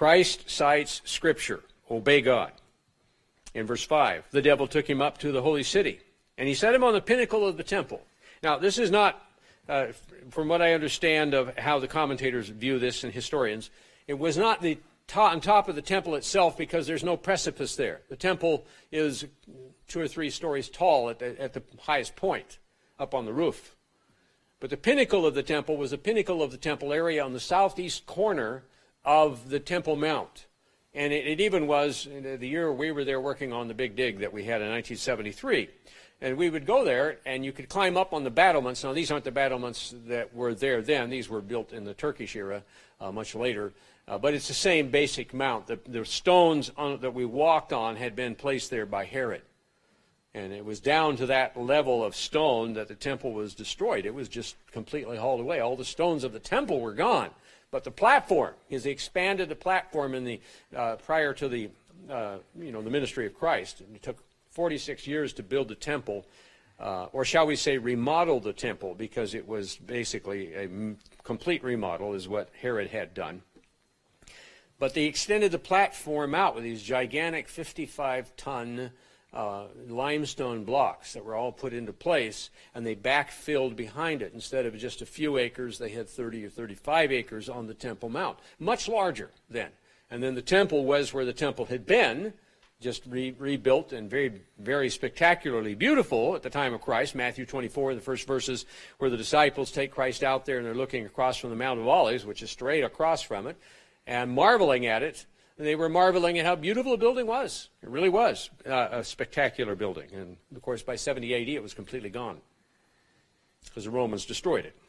A: Christ cites Scripture. Obey God. In verse five, the devil took him up to the holy city, and he set him on the pinnacle of the temple. Now, this is not, uh, from what I understand of how the commentators view this and historians, it was not the top, on top of the temple itself, because there's no precipice there. The temple is two or three stories tall at the, at the highest point, up on the roof. But the pinnacle of the temple was the pinnacle of the temple area on the southeast corner of the Temple Mount. And it, it even was the year we were there working on the big dig that we had in nineteen seventy-three. And we would go there, and you could climb up on the battlements. Now, these aren't the battlements that were there then. These were built in the Turkish era, uh, much later. Uh, but it's the same basic mount. The, the stones on, that we walked on had been placed there by Herod. And it was down to that level of stone that the temple was destroyed. It was just completely hauled away. All the stones of the temple were gone. But the platform, as he expanded the platform in the uh, prior to the uh, you know the ministry of Christ, it took forty-six years to build the temple, uh, or shall we say remodel the temple, because it was basically a m- complete remodel is what Herod had done. But they extended the platform out with these gigantic fifty-five ton uh, limestone blocks that were all put into place, and they backfilled behind it. Instead of just a few acres, they had thirty or thirty-five acres on the Temple Mount. Much larger then. And then the temple was where the temple had been, just re- rebuilt and very, very spectacularly beautiful at the time of Christ. Matthew twenty-four, the first verses, where the disciples take Christ out there and they're looking across from the Mount of Olives, which is straight across from it, and marveling at it. And they were marveling at how beautiful the building was. It really was uh, a spectacular building. And, of course, by seventy A D, it was completely gone because the Romans destroyed it.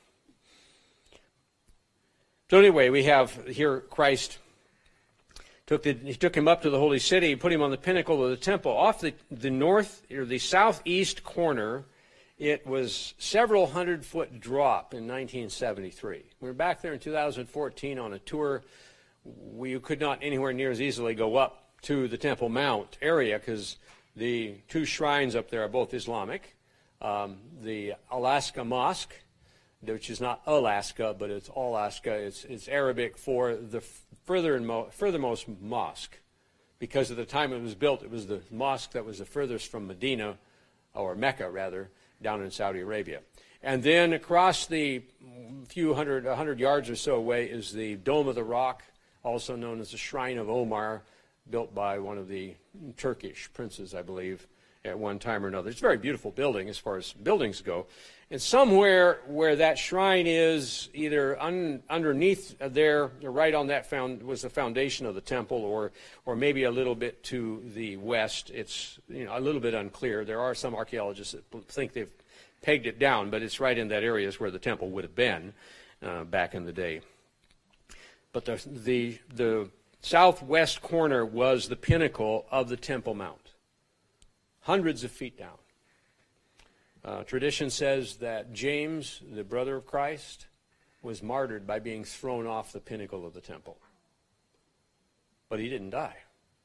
A: So anyway, we have here Christ took the, he took him up to the holy city, put him on the pinnacle of the temple. Off the, the north, or the southeast corner, it was several hundred foot drop in nineteen seventy-three. We were back there in two thousand fourteen on a tour. We could not anywhere near as easily go up to the Temple Mount area because the two shrines up there are both Islamic. Um, the Alaska Mosque, which is not Alaska, but it's Alaska. It's, it's Arabic for the further and mo- furthermost mosque. Because at the time it was built, it was the mosque that was the furthest from Medina, or Mecca rather, down in Saudi Arabia. And then across the few hundred, a hundred yards or so away is the Dome of the Rock, also known as the Shrine of Omar, built by one of the Turkish princes, I believe, at one time or another. It's a very beautiful building as far as buildings go. And somewhere where that shrine is, either un, underneath there, or right on that found, was the foundation of the temple, or or maybe a little bit to the west. It's you know a little bit unclear. There are some archaeologists that think they've pegged it down, but it's right in that area is where the temple would have been uh, back in the day. But the, the the southwest corner was the pinnacle of the Temple Mount, hundreds of feet down. Uh, tradition says that James, the brother of Christ, was martyred by being thrown off the pinnacle of the temple. But he didn't die.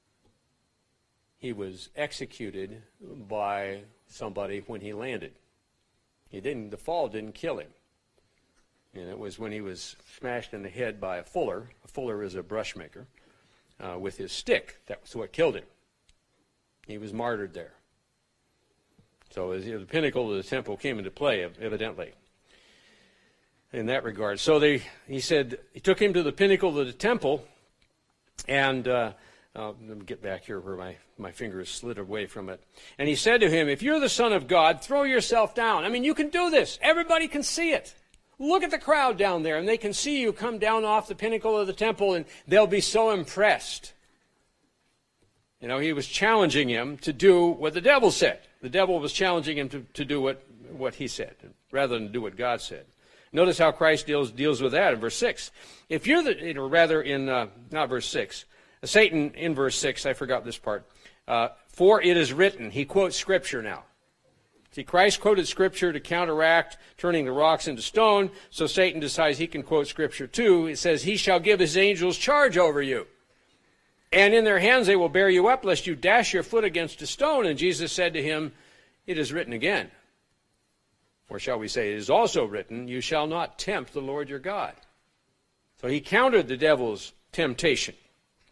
A: He was executed by somebody when he landed. He didn't. The fall didn't kill him. And it was when he was smashed in the head by a fuller. A fuller is a brush maker. Uh, with his stick. That was what killed him. He was martyred there. So you know, the pinnacle of the temple came into play, evidently, in that regard. So they, he said, he took him to the pinnacle of the temple, and uh, uh, let me get back here where my, my finger is slid away from it. And he said to him, if you're the Son of God, throw yourself down. I mean, you can do this. Everybody can see it. Look at the crowd down there, and they can see you come down off the pinnacle of the temple, and they'll be so impressed. You know, he was challenging him to do what the devil said. The devil was challenging him to, to do what, what he said, rather than do what God said. Notice how Christ deals deals with that in verse six. If you're the, or rather in, uh, not verse six, Satan in verse six, I forgot this part. Uh, For it is written, he quotes Scripture now. See, Christ quoted Scripture to counteract turning the rocks into stone, so Satan decides he can quote Scripture too. It says, he shall give his angels charge over you. And in their hands they will bear you up, lest you dash your foot against a stone. And Jesus said to him, it is written again. Or shall we say, it is also written, you shall not tempt the Lord your God. So he countered the devil's temptation.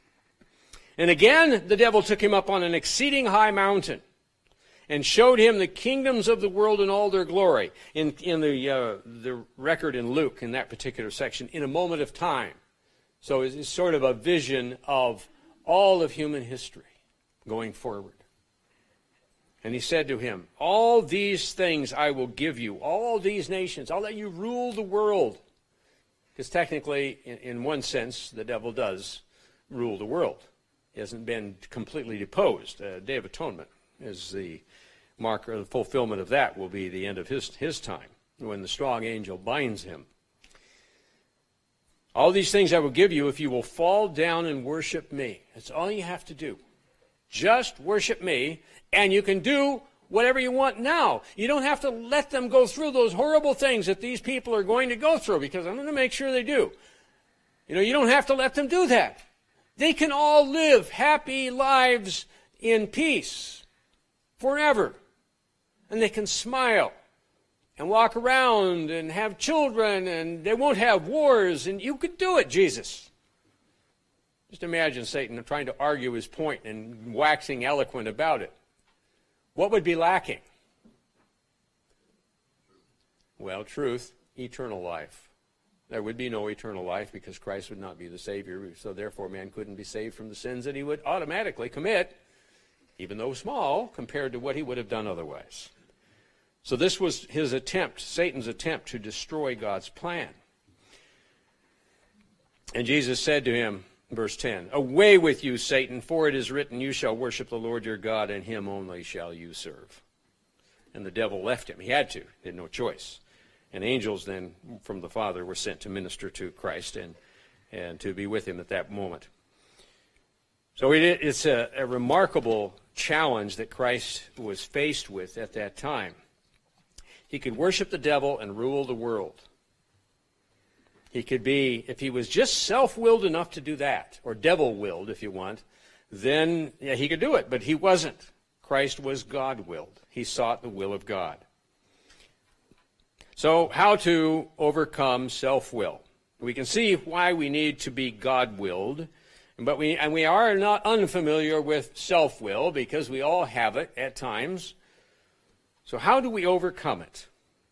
A: And again, the devil took him up on an exceeding high mountain and showed him the kingdoms of the world in all their glory. In, in the, uh, the record in Luke, in that particular section, in a moment of time. So it's, it's sort of a vision of all of human history going forward. And he said to him, all these things I will give you, all these nations, I'll let you rule the world. Because technically, in, in one sense, the devil does rule the world. He hasn't been completely deposed. Uh, Day of Atonement is the marker, the fulfillment of that will be the end of his, his time, when the strong angel binds him. All these things I will give you if you will fall down and worship me. That's all you have to do. Just worship me, and you can do whatever you want now. You don't have to let them go through those horrible things that these people are going to go through, because I'm going to make sure they do. You know, you don't have to let them do that. They can all live happy lives in peace forever. And they can smile and walk around and have children, and they won't have wars, and you could do it, Jesus. Just imagine Satan trying to argue his point and waxing eloquent about it. What would be lacking? Well, truth, eternal life. There would be no eternal life because Christ would not be the Savior, so therefore man couldn't be saved from the sins that he would automatically commit, even though small, compared to what he would have done otherwise. So this was his attempt, Satan's attempt to destroy God's plan. And Jesus said to him, verse ten, away with you, Satan, for it is written, you shall worship the Lord your God, and him only shall you serve. And the devil left him. He had to. He had no choice. And angels then from the Father were sent to minister to Christ and, and to be with him at that moment. So it, it's a, a remarkable challenge that Christ was faced with at that time. He could worship the devil and rule the world. He could be, if he was just self-willed enough to do that, or devil-willed if you want, then yeah, he could do it, but he wasn't. Christ was God-willed. He sought the will of God. So how to overcome self-will? We can see why we need to be God-willed, but we, and we are not unfamiliar with self-will because we all have it at times. So how do we overcome it?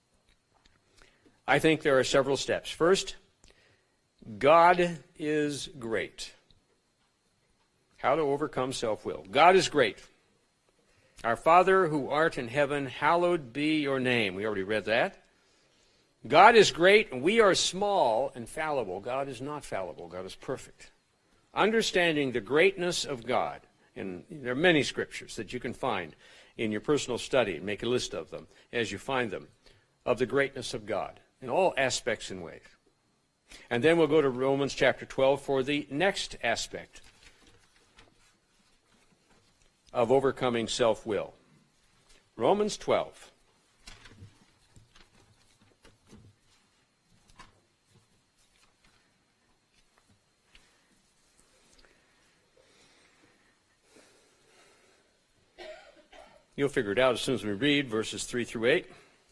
A: I think there are several steps. First, God is great. How to overcome self-will. God is great. Our Father who art in heaven, hallowed be your name. We already read that. God is great, and we are small and fallible. God is not fallible. God is perfect. Understanding the greatness of God, and there are many scriptures that you can find in your personal study, and make a list of them as you find them, of the greatness of God in all aspects and ways. And then we'll go to Romans chapter twelve for the next aspect of overcoming self-will. Romans twelve. You'll figure it out as soon as we read verses three through eight.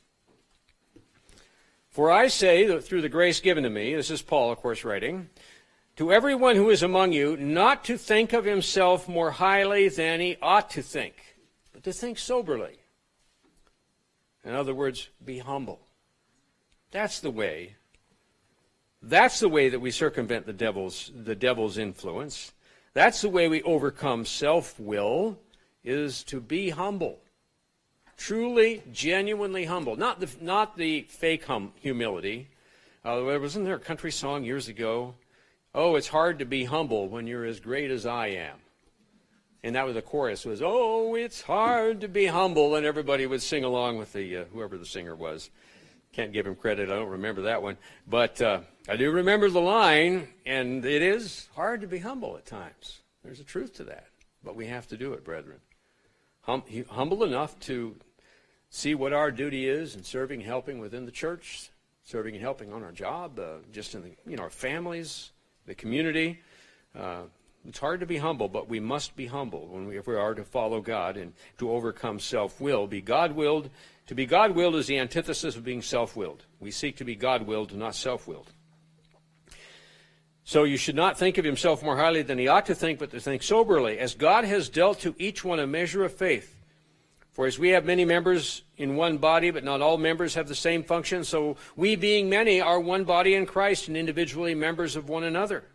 A: For I say that through the grace given to me, this is Paul, of course, writing, to everyone who is among you, not to think of himself more highly than he ought to think, but to think soberly. In other words, be humble. That's the way. That's the way that we circumvent the devil's, the devil's influence. That's the way we overcome self-will, is to be humble. Truly, genuinely humble. Not the, not the fake hum, humility. Uh, wasn't there a country song years ago? Oh, it's hard to be humble when you're as great as I am. And that was the chorus was, oh, it's hard to be humble. And everybody would sing along with the uh, whoever the singer was. Can't give him credit. I don't remember that one. But uh, I do remember the line, and it is hard to be humble at times. There's a truth to that. But we have to do it, brethren. Hum, humble enough to see what our duty is in serving and helping within the church, serving and helping on our job, uh, just in the, you know, our families, the community. Uh, it's hard to be humble, but we must be humble when we, if we are to follow God and to overcome self-will. Be God-willed. To be God-willed is the antithesis of being self-willed. We seek to be God-willed, not self-willed. So you should not think of himself more highly than he ought to think, but to think soberly, as God has dealt to each one a measure of faith. For as we have many members in one body, but not all members have the same function, so we being many are one body in Christ and individually members of one another.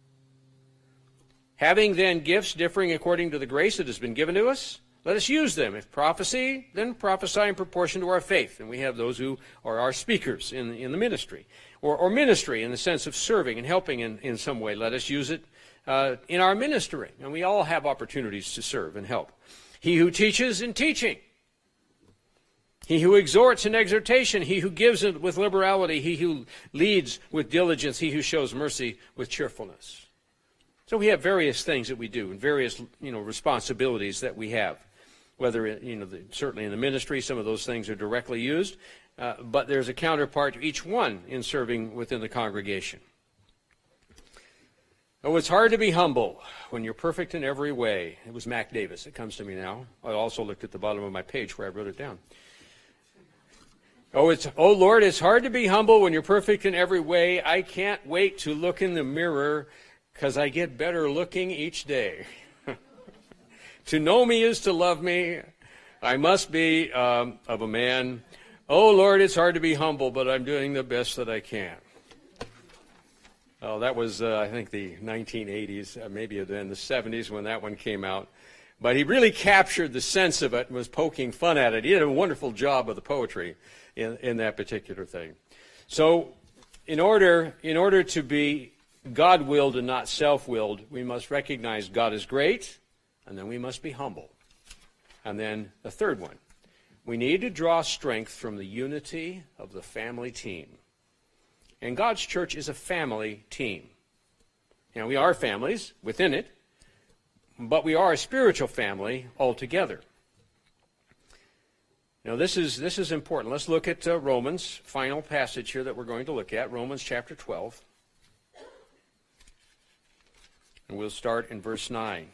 A: Having then gifts differing according to the grace that has been given to us, let us use them. If prophecy, then prophesy in proportion to our faith. And we have those who are our speakers in, in the ministry. Or, or ministry in the sense of serving and helping in, in some way. Let us use it uh, in our ministry. And we all have opportunities to serve and help. He who teaches in teaching. He who exhorts in exhortation. He who gives with liberality. He who leads with diligence. He who shows mercy with cheerfulness. So we have various things that we do and various, you know, responsibilities that we have. Whether, you know, the, certainly in the ministry, some of those things are directly used, uh, but there's a counterpart to each one in serving within the congregation. Oh, it's hard to be humble when you're perfect in every way. It was Mac Davis. It comes to me now. I also looked at the bottom of my page where I wrote it down. Oh, it's, oh Lord, it's hard to be humble when you're perfect in every way. I can't wait to look in the mirror because I get better looking each day. To know me is to love me. I must be um, of a man. Oh, Lord, it's hard to be humble, but I'm doing the best that I can. Oh, that was, uh, I think, the nineteen eighties, uh, maybe then the seventies when that one came out. But he really captured the sense of it and was poking fun at it. He did a wonderful job of the poetry in, in that particular thing. So in order, in order to be God-willed and not self-willed, we must recognize God is great. And then we must be humble. And then the third one, we need to draw strength from the unity of the family team. And God's church is a family team. You know, we are families within it, but we are a spiritual family altogether. Now, this is, this is important. Let's look at uh, Romans, final passage here that we're going to look at, Romans chapter twelve. And we'll start in verse nine.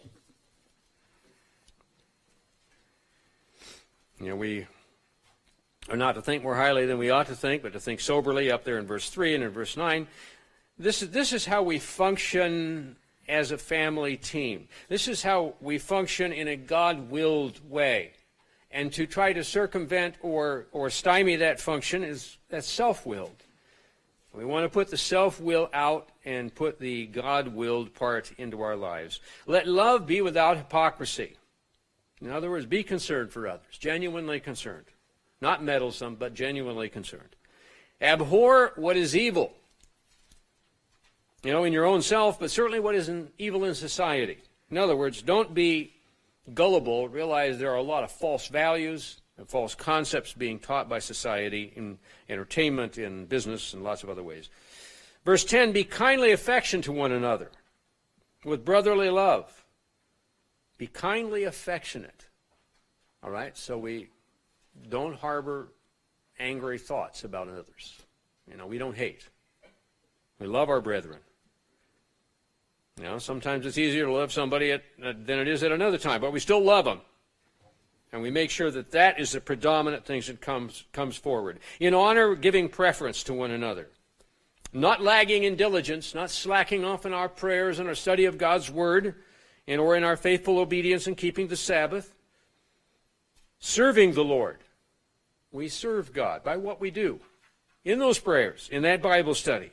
A: You know, we are not to think more highly than we ought to think, but to think soberly, up there in verse three and in verse nine. This is, this is how we function as a family team. This is how we function in a God-willed way. And to try to circumvent or, or stymie that function is that's self-willed. We want to put the self-will out and put the God-willed part into our lives. Let love be without hypocrisy. In other words, be concerned for others, genuinely concerned. Not meddlesome, but genuinely concerned. Abhor what is evil. You know, in your own self, but certainly what is in, evil in society. In other words, don't be gullible. Realize there are a lot of false values and false concepts being taught by society in entertainment, in business, and lots of other ways. Verse ten, be kindly affectioned to one another with brotherly love. Be kindly affectionate. All right? So we don't harbor angry thoughts about others. You know, we don't hate. We love our brethren. You know, sometimes it's easier to love somebody at, uh, than it is at another time, but we still love them. And we make sure that that is the predominant thing that comes, comes forward. In honor, giving preference to one another. Not lagging in diligence, not slacking off in our prayers and our study of God's Word, and or in our faithful obedience and keeping the Sabbath. Serving the Lord. We serve God by what we do. In those prayers, in that Bible study.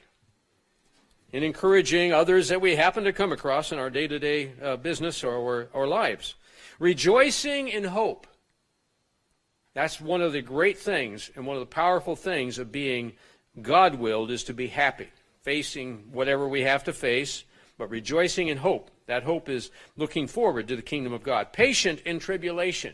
A: In encouraging others that we happen to come across in our day-to-day uh, business or, or, or lives. Rejoicing in hope. That's one of the great things and one of the powerful things of being God-willed is to be happy. Facing whatever we have to face, but rejoicing in hope. That hope is looking forward to the kingdom of God. Patient in tribulation.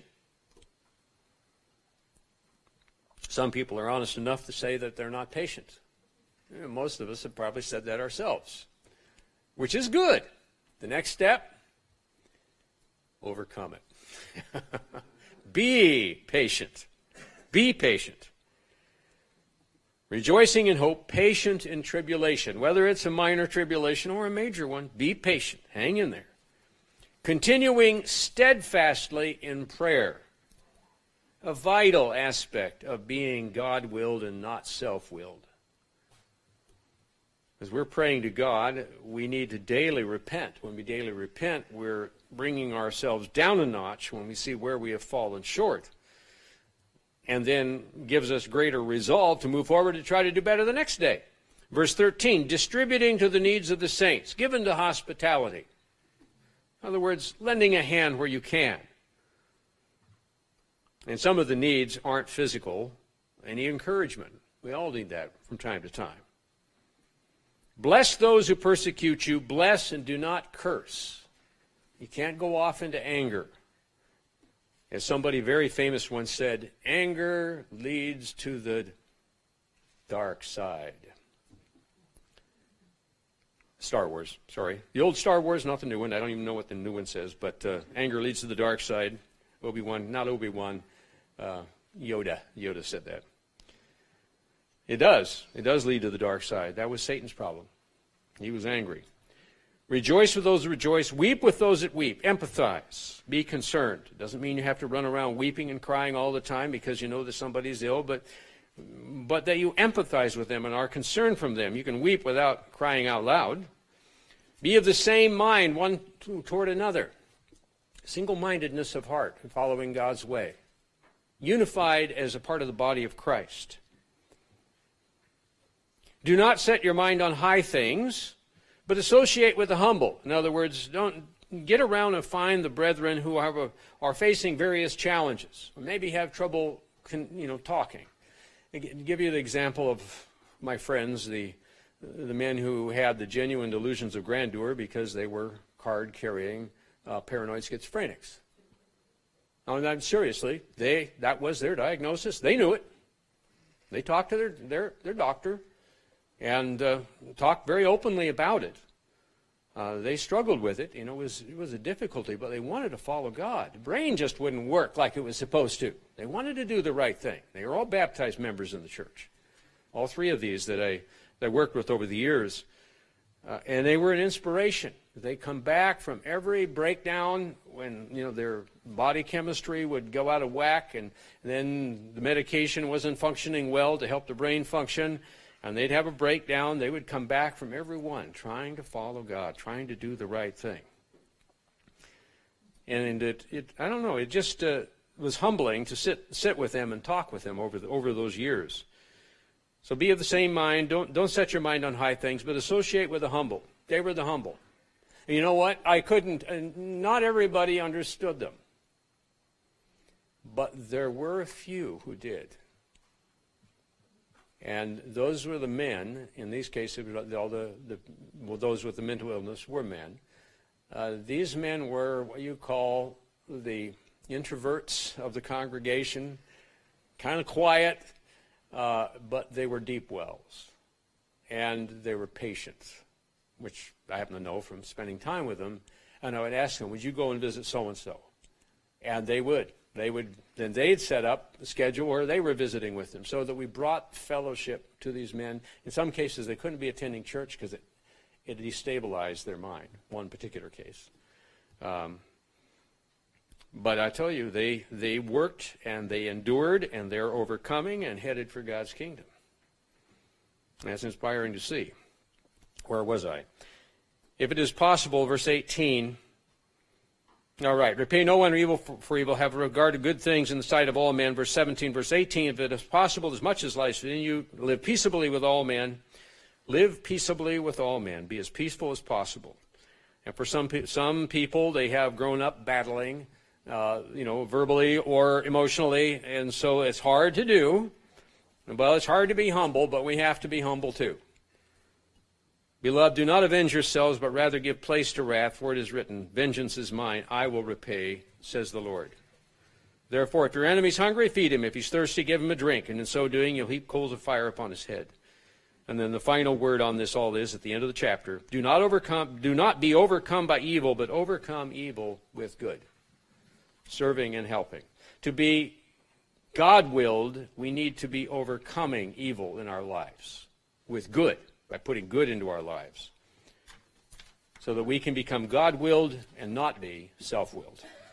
A: Some people are honest enough to say that they're not patient. Most of us have probably said that ourselves, which is good. The next step, overcome it. Be patient. Be patient. Rejoicing in hope, patient in tribulation. Whether it's a minor tribulation or a major one, be patient. Hang in there. Continuing steadfastly in prayer. A vital aspect of being God-willed and not self-willed. As we're praying to God, we need to daily repent. When we daily repent, we're bringing ourselves down a notch when we see where we have fallen short. And then gives us greater resolve to move forward to try to do better the next day. Verse thirteen, distributing to the needs of the saints, given to hospitality. In other words, lending a hand where you can. And some of the needs aren't physical. Any encouragement. We all need that from time to time. Bless those who persecute you. Bless and do not curse. You can't go off into anger. As somebody very famous once said, anger leads to the dark side. Star Wars, sorry. The old Star Wars, not the new one. I don't even know what the new one says, but uh, anger leads to the dark side. Obi-Wan, not Obi-Wan, uh, Yoda. Yoda said that. It does. It does lead to the dark side. That was Satan's problem. He was angry. Rejoice with those who rejoice. Weep with those that weep. Empathize. Be concerned. It doesn't mean you have to run around weeping and crying all the time because you know that somebody's ill, but but that you empathize with them and are concerned from them. You can weep without crying out loud. Be of the same mind one toward another. Single-mindedness of heart and following God's way. Unified as a part of the body of Christ. Do not set your mind on high things, but associate with the humble. In other words, don't get around and find the brethren who are, are facing various challenges, or maybe have trouble, you know, talking. I'll give you the example of my friends, the the men who had the genuine delusions of grandeur because they were card-carrying uh, paranoid schizophrenics. Now, I'm seriously, they that was their diagnosis. They knew it. They talked to their their, their doctor. And uh, talked very openly about it. Uh, they struggled with it. You know, it was, it was a difficulty, but they wanted to follow God. The brain just wouldn't work like it was supposed to. They wanted to do the right thing. They were all baptized members in the church. All three of these that I, that I worked with over the years. Uh, and they were an inspiration. They come back from every breakdown when, you know, their body chemistry would go out of whack, and, and then the medication wasn't functioning well to help the brain function. And they'd have a breakdown. They would come back from every one trying to follow God, trying to do the right thing. And it, it I don't know, it just uh, was humbling to sit sit with them and talk with them over the, over those years. So be of the same mind. Don't don't set your mind on high things, but associate with the humble. They were the humble. And you know what? I couldn't, and not everybody understood them. But there were a few who did. And those were the men, in these cases, all the, the well, those with the mental illness were men. Uh, these men were what you call the introverts of the congregation, kind of quiet, uh, but they were deep wells. And they were patient, which I happen to know from spending time with them. And I would ask them, would you go and visit so-and-so? And they would. They would, then they'd set up a schedule where they were visiting with them, so that we brought fellowship to these men. In some cases, they couldn't be attending church because it, it destabilized their mind, one particular case. Um, but I tell you, they, they worked and they endured, and they're overcoming and headed for God's kingdom. That's inspiring to see. Where was I? If it is possible, verse eighteen, all right, repay no one evil for, for evil, have regard to good things in the sight of all men. Verse seventeen, verse eighteen, if it is possible, as much as lies within you, live peaceably with all men. Live peaceably with all men. Be as peaceful as possible. And for some, some people, they have grown up battling, uh, you know, verbally or emotionally, and so it's hard to do. Well, it's hard to be humble, but we have to be humble too. Beloved, do not avenge yourselves, but rather give place to wrath, for it is written, vengeance is mine, I will repay, says the Lord. Therefore, if your enemy is hungry, feed him. If he's thirsty, give him a drink. And in so doing, you'll heap coals of fire upon his head. And then the final word on this all is, at the end of the chapter, do not overcome, do not be overcome by evil, but overcome evil with good. Serving and helping. To be God-willed, we need to be overcoming evil in our lives with good. By putting good into our lives, so that we can become God-willed and not be self-willed.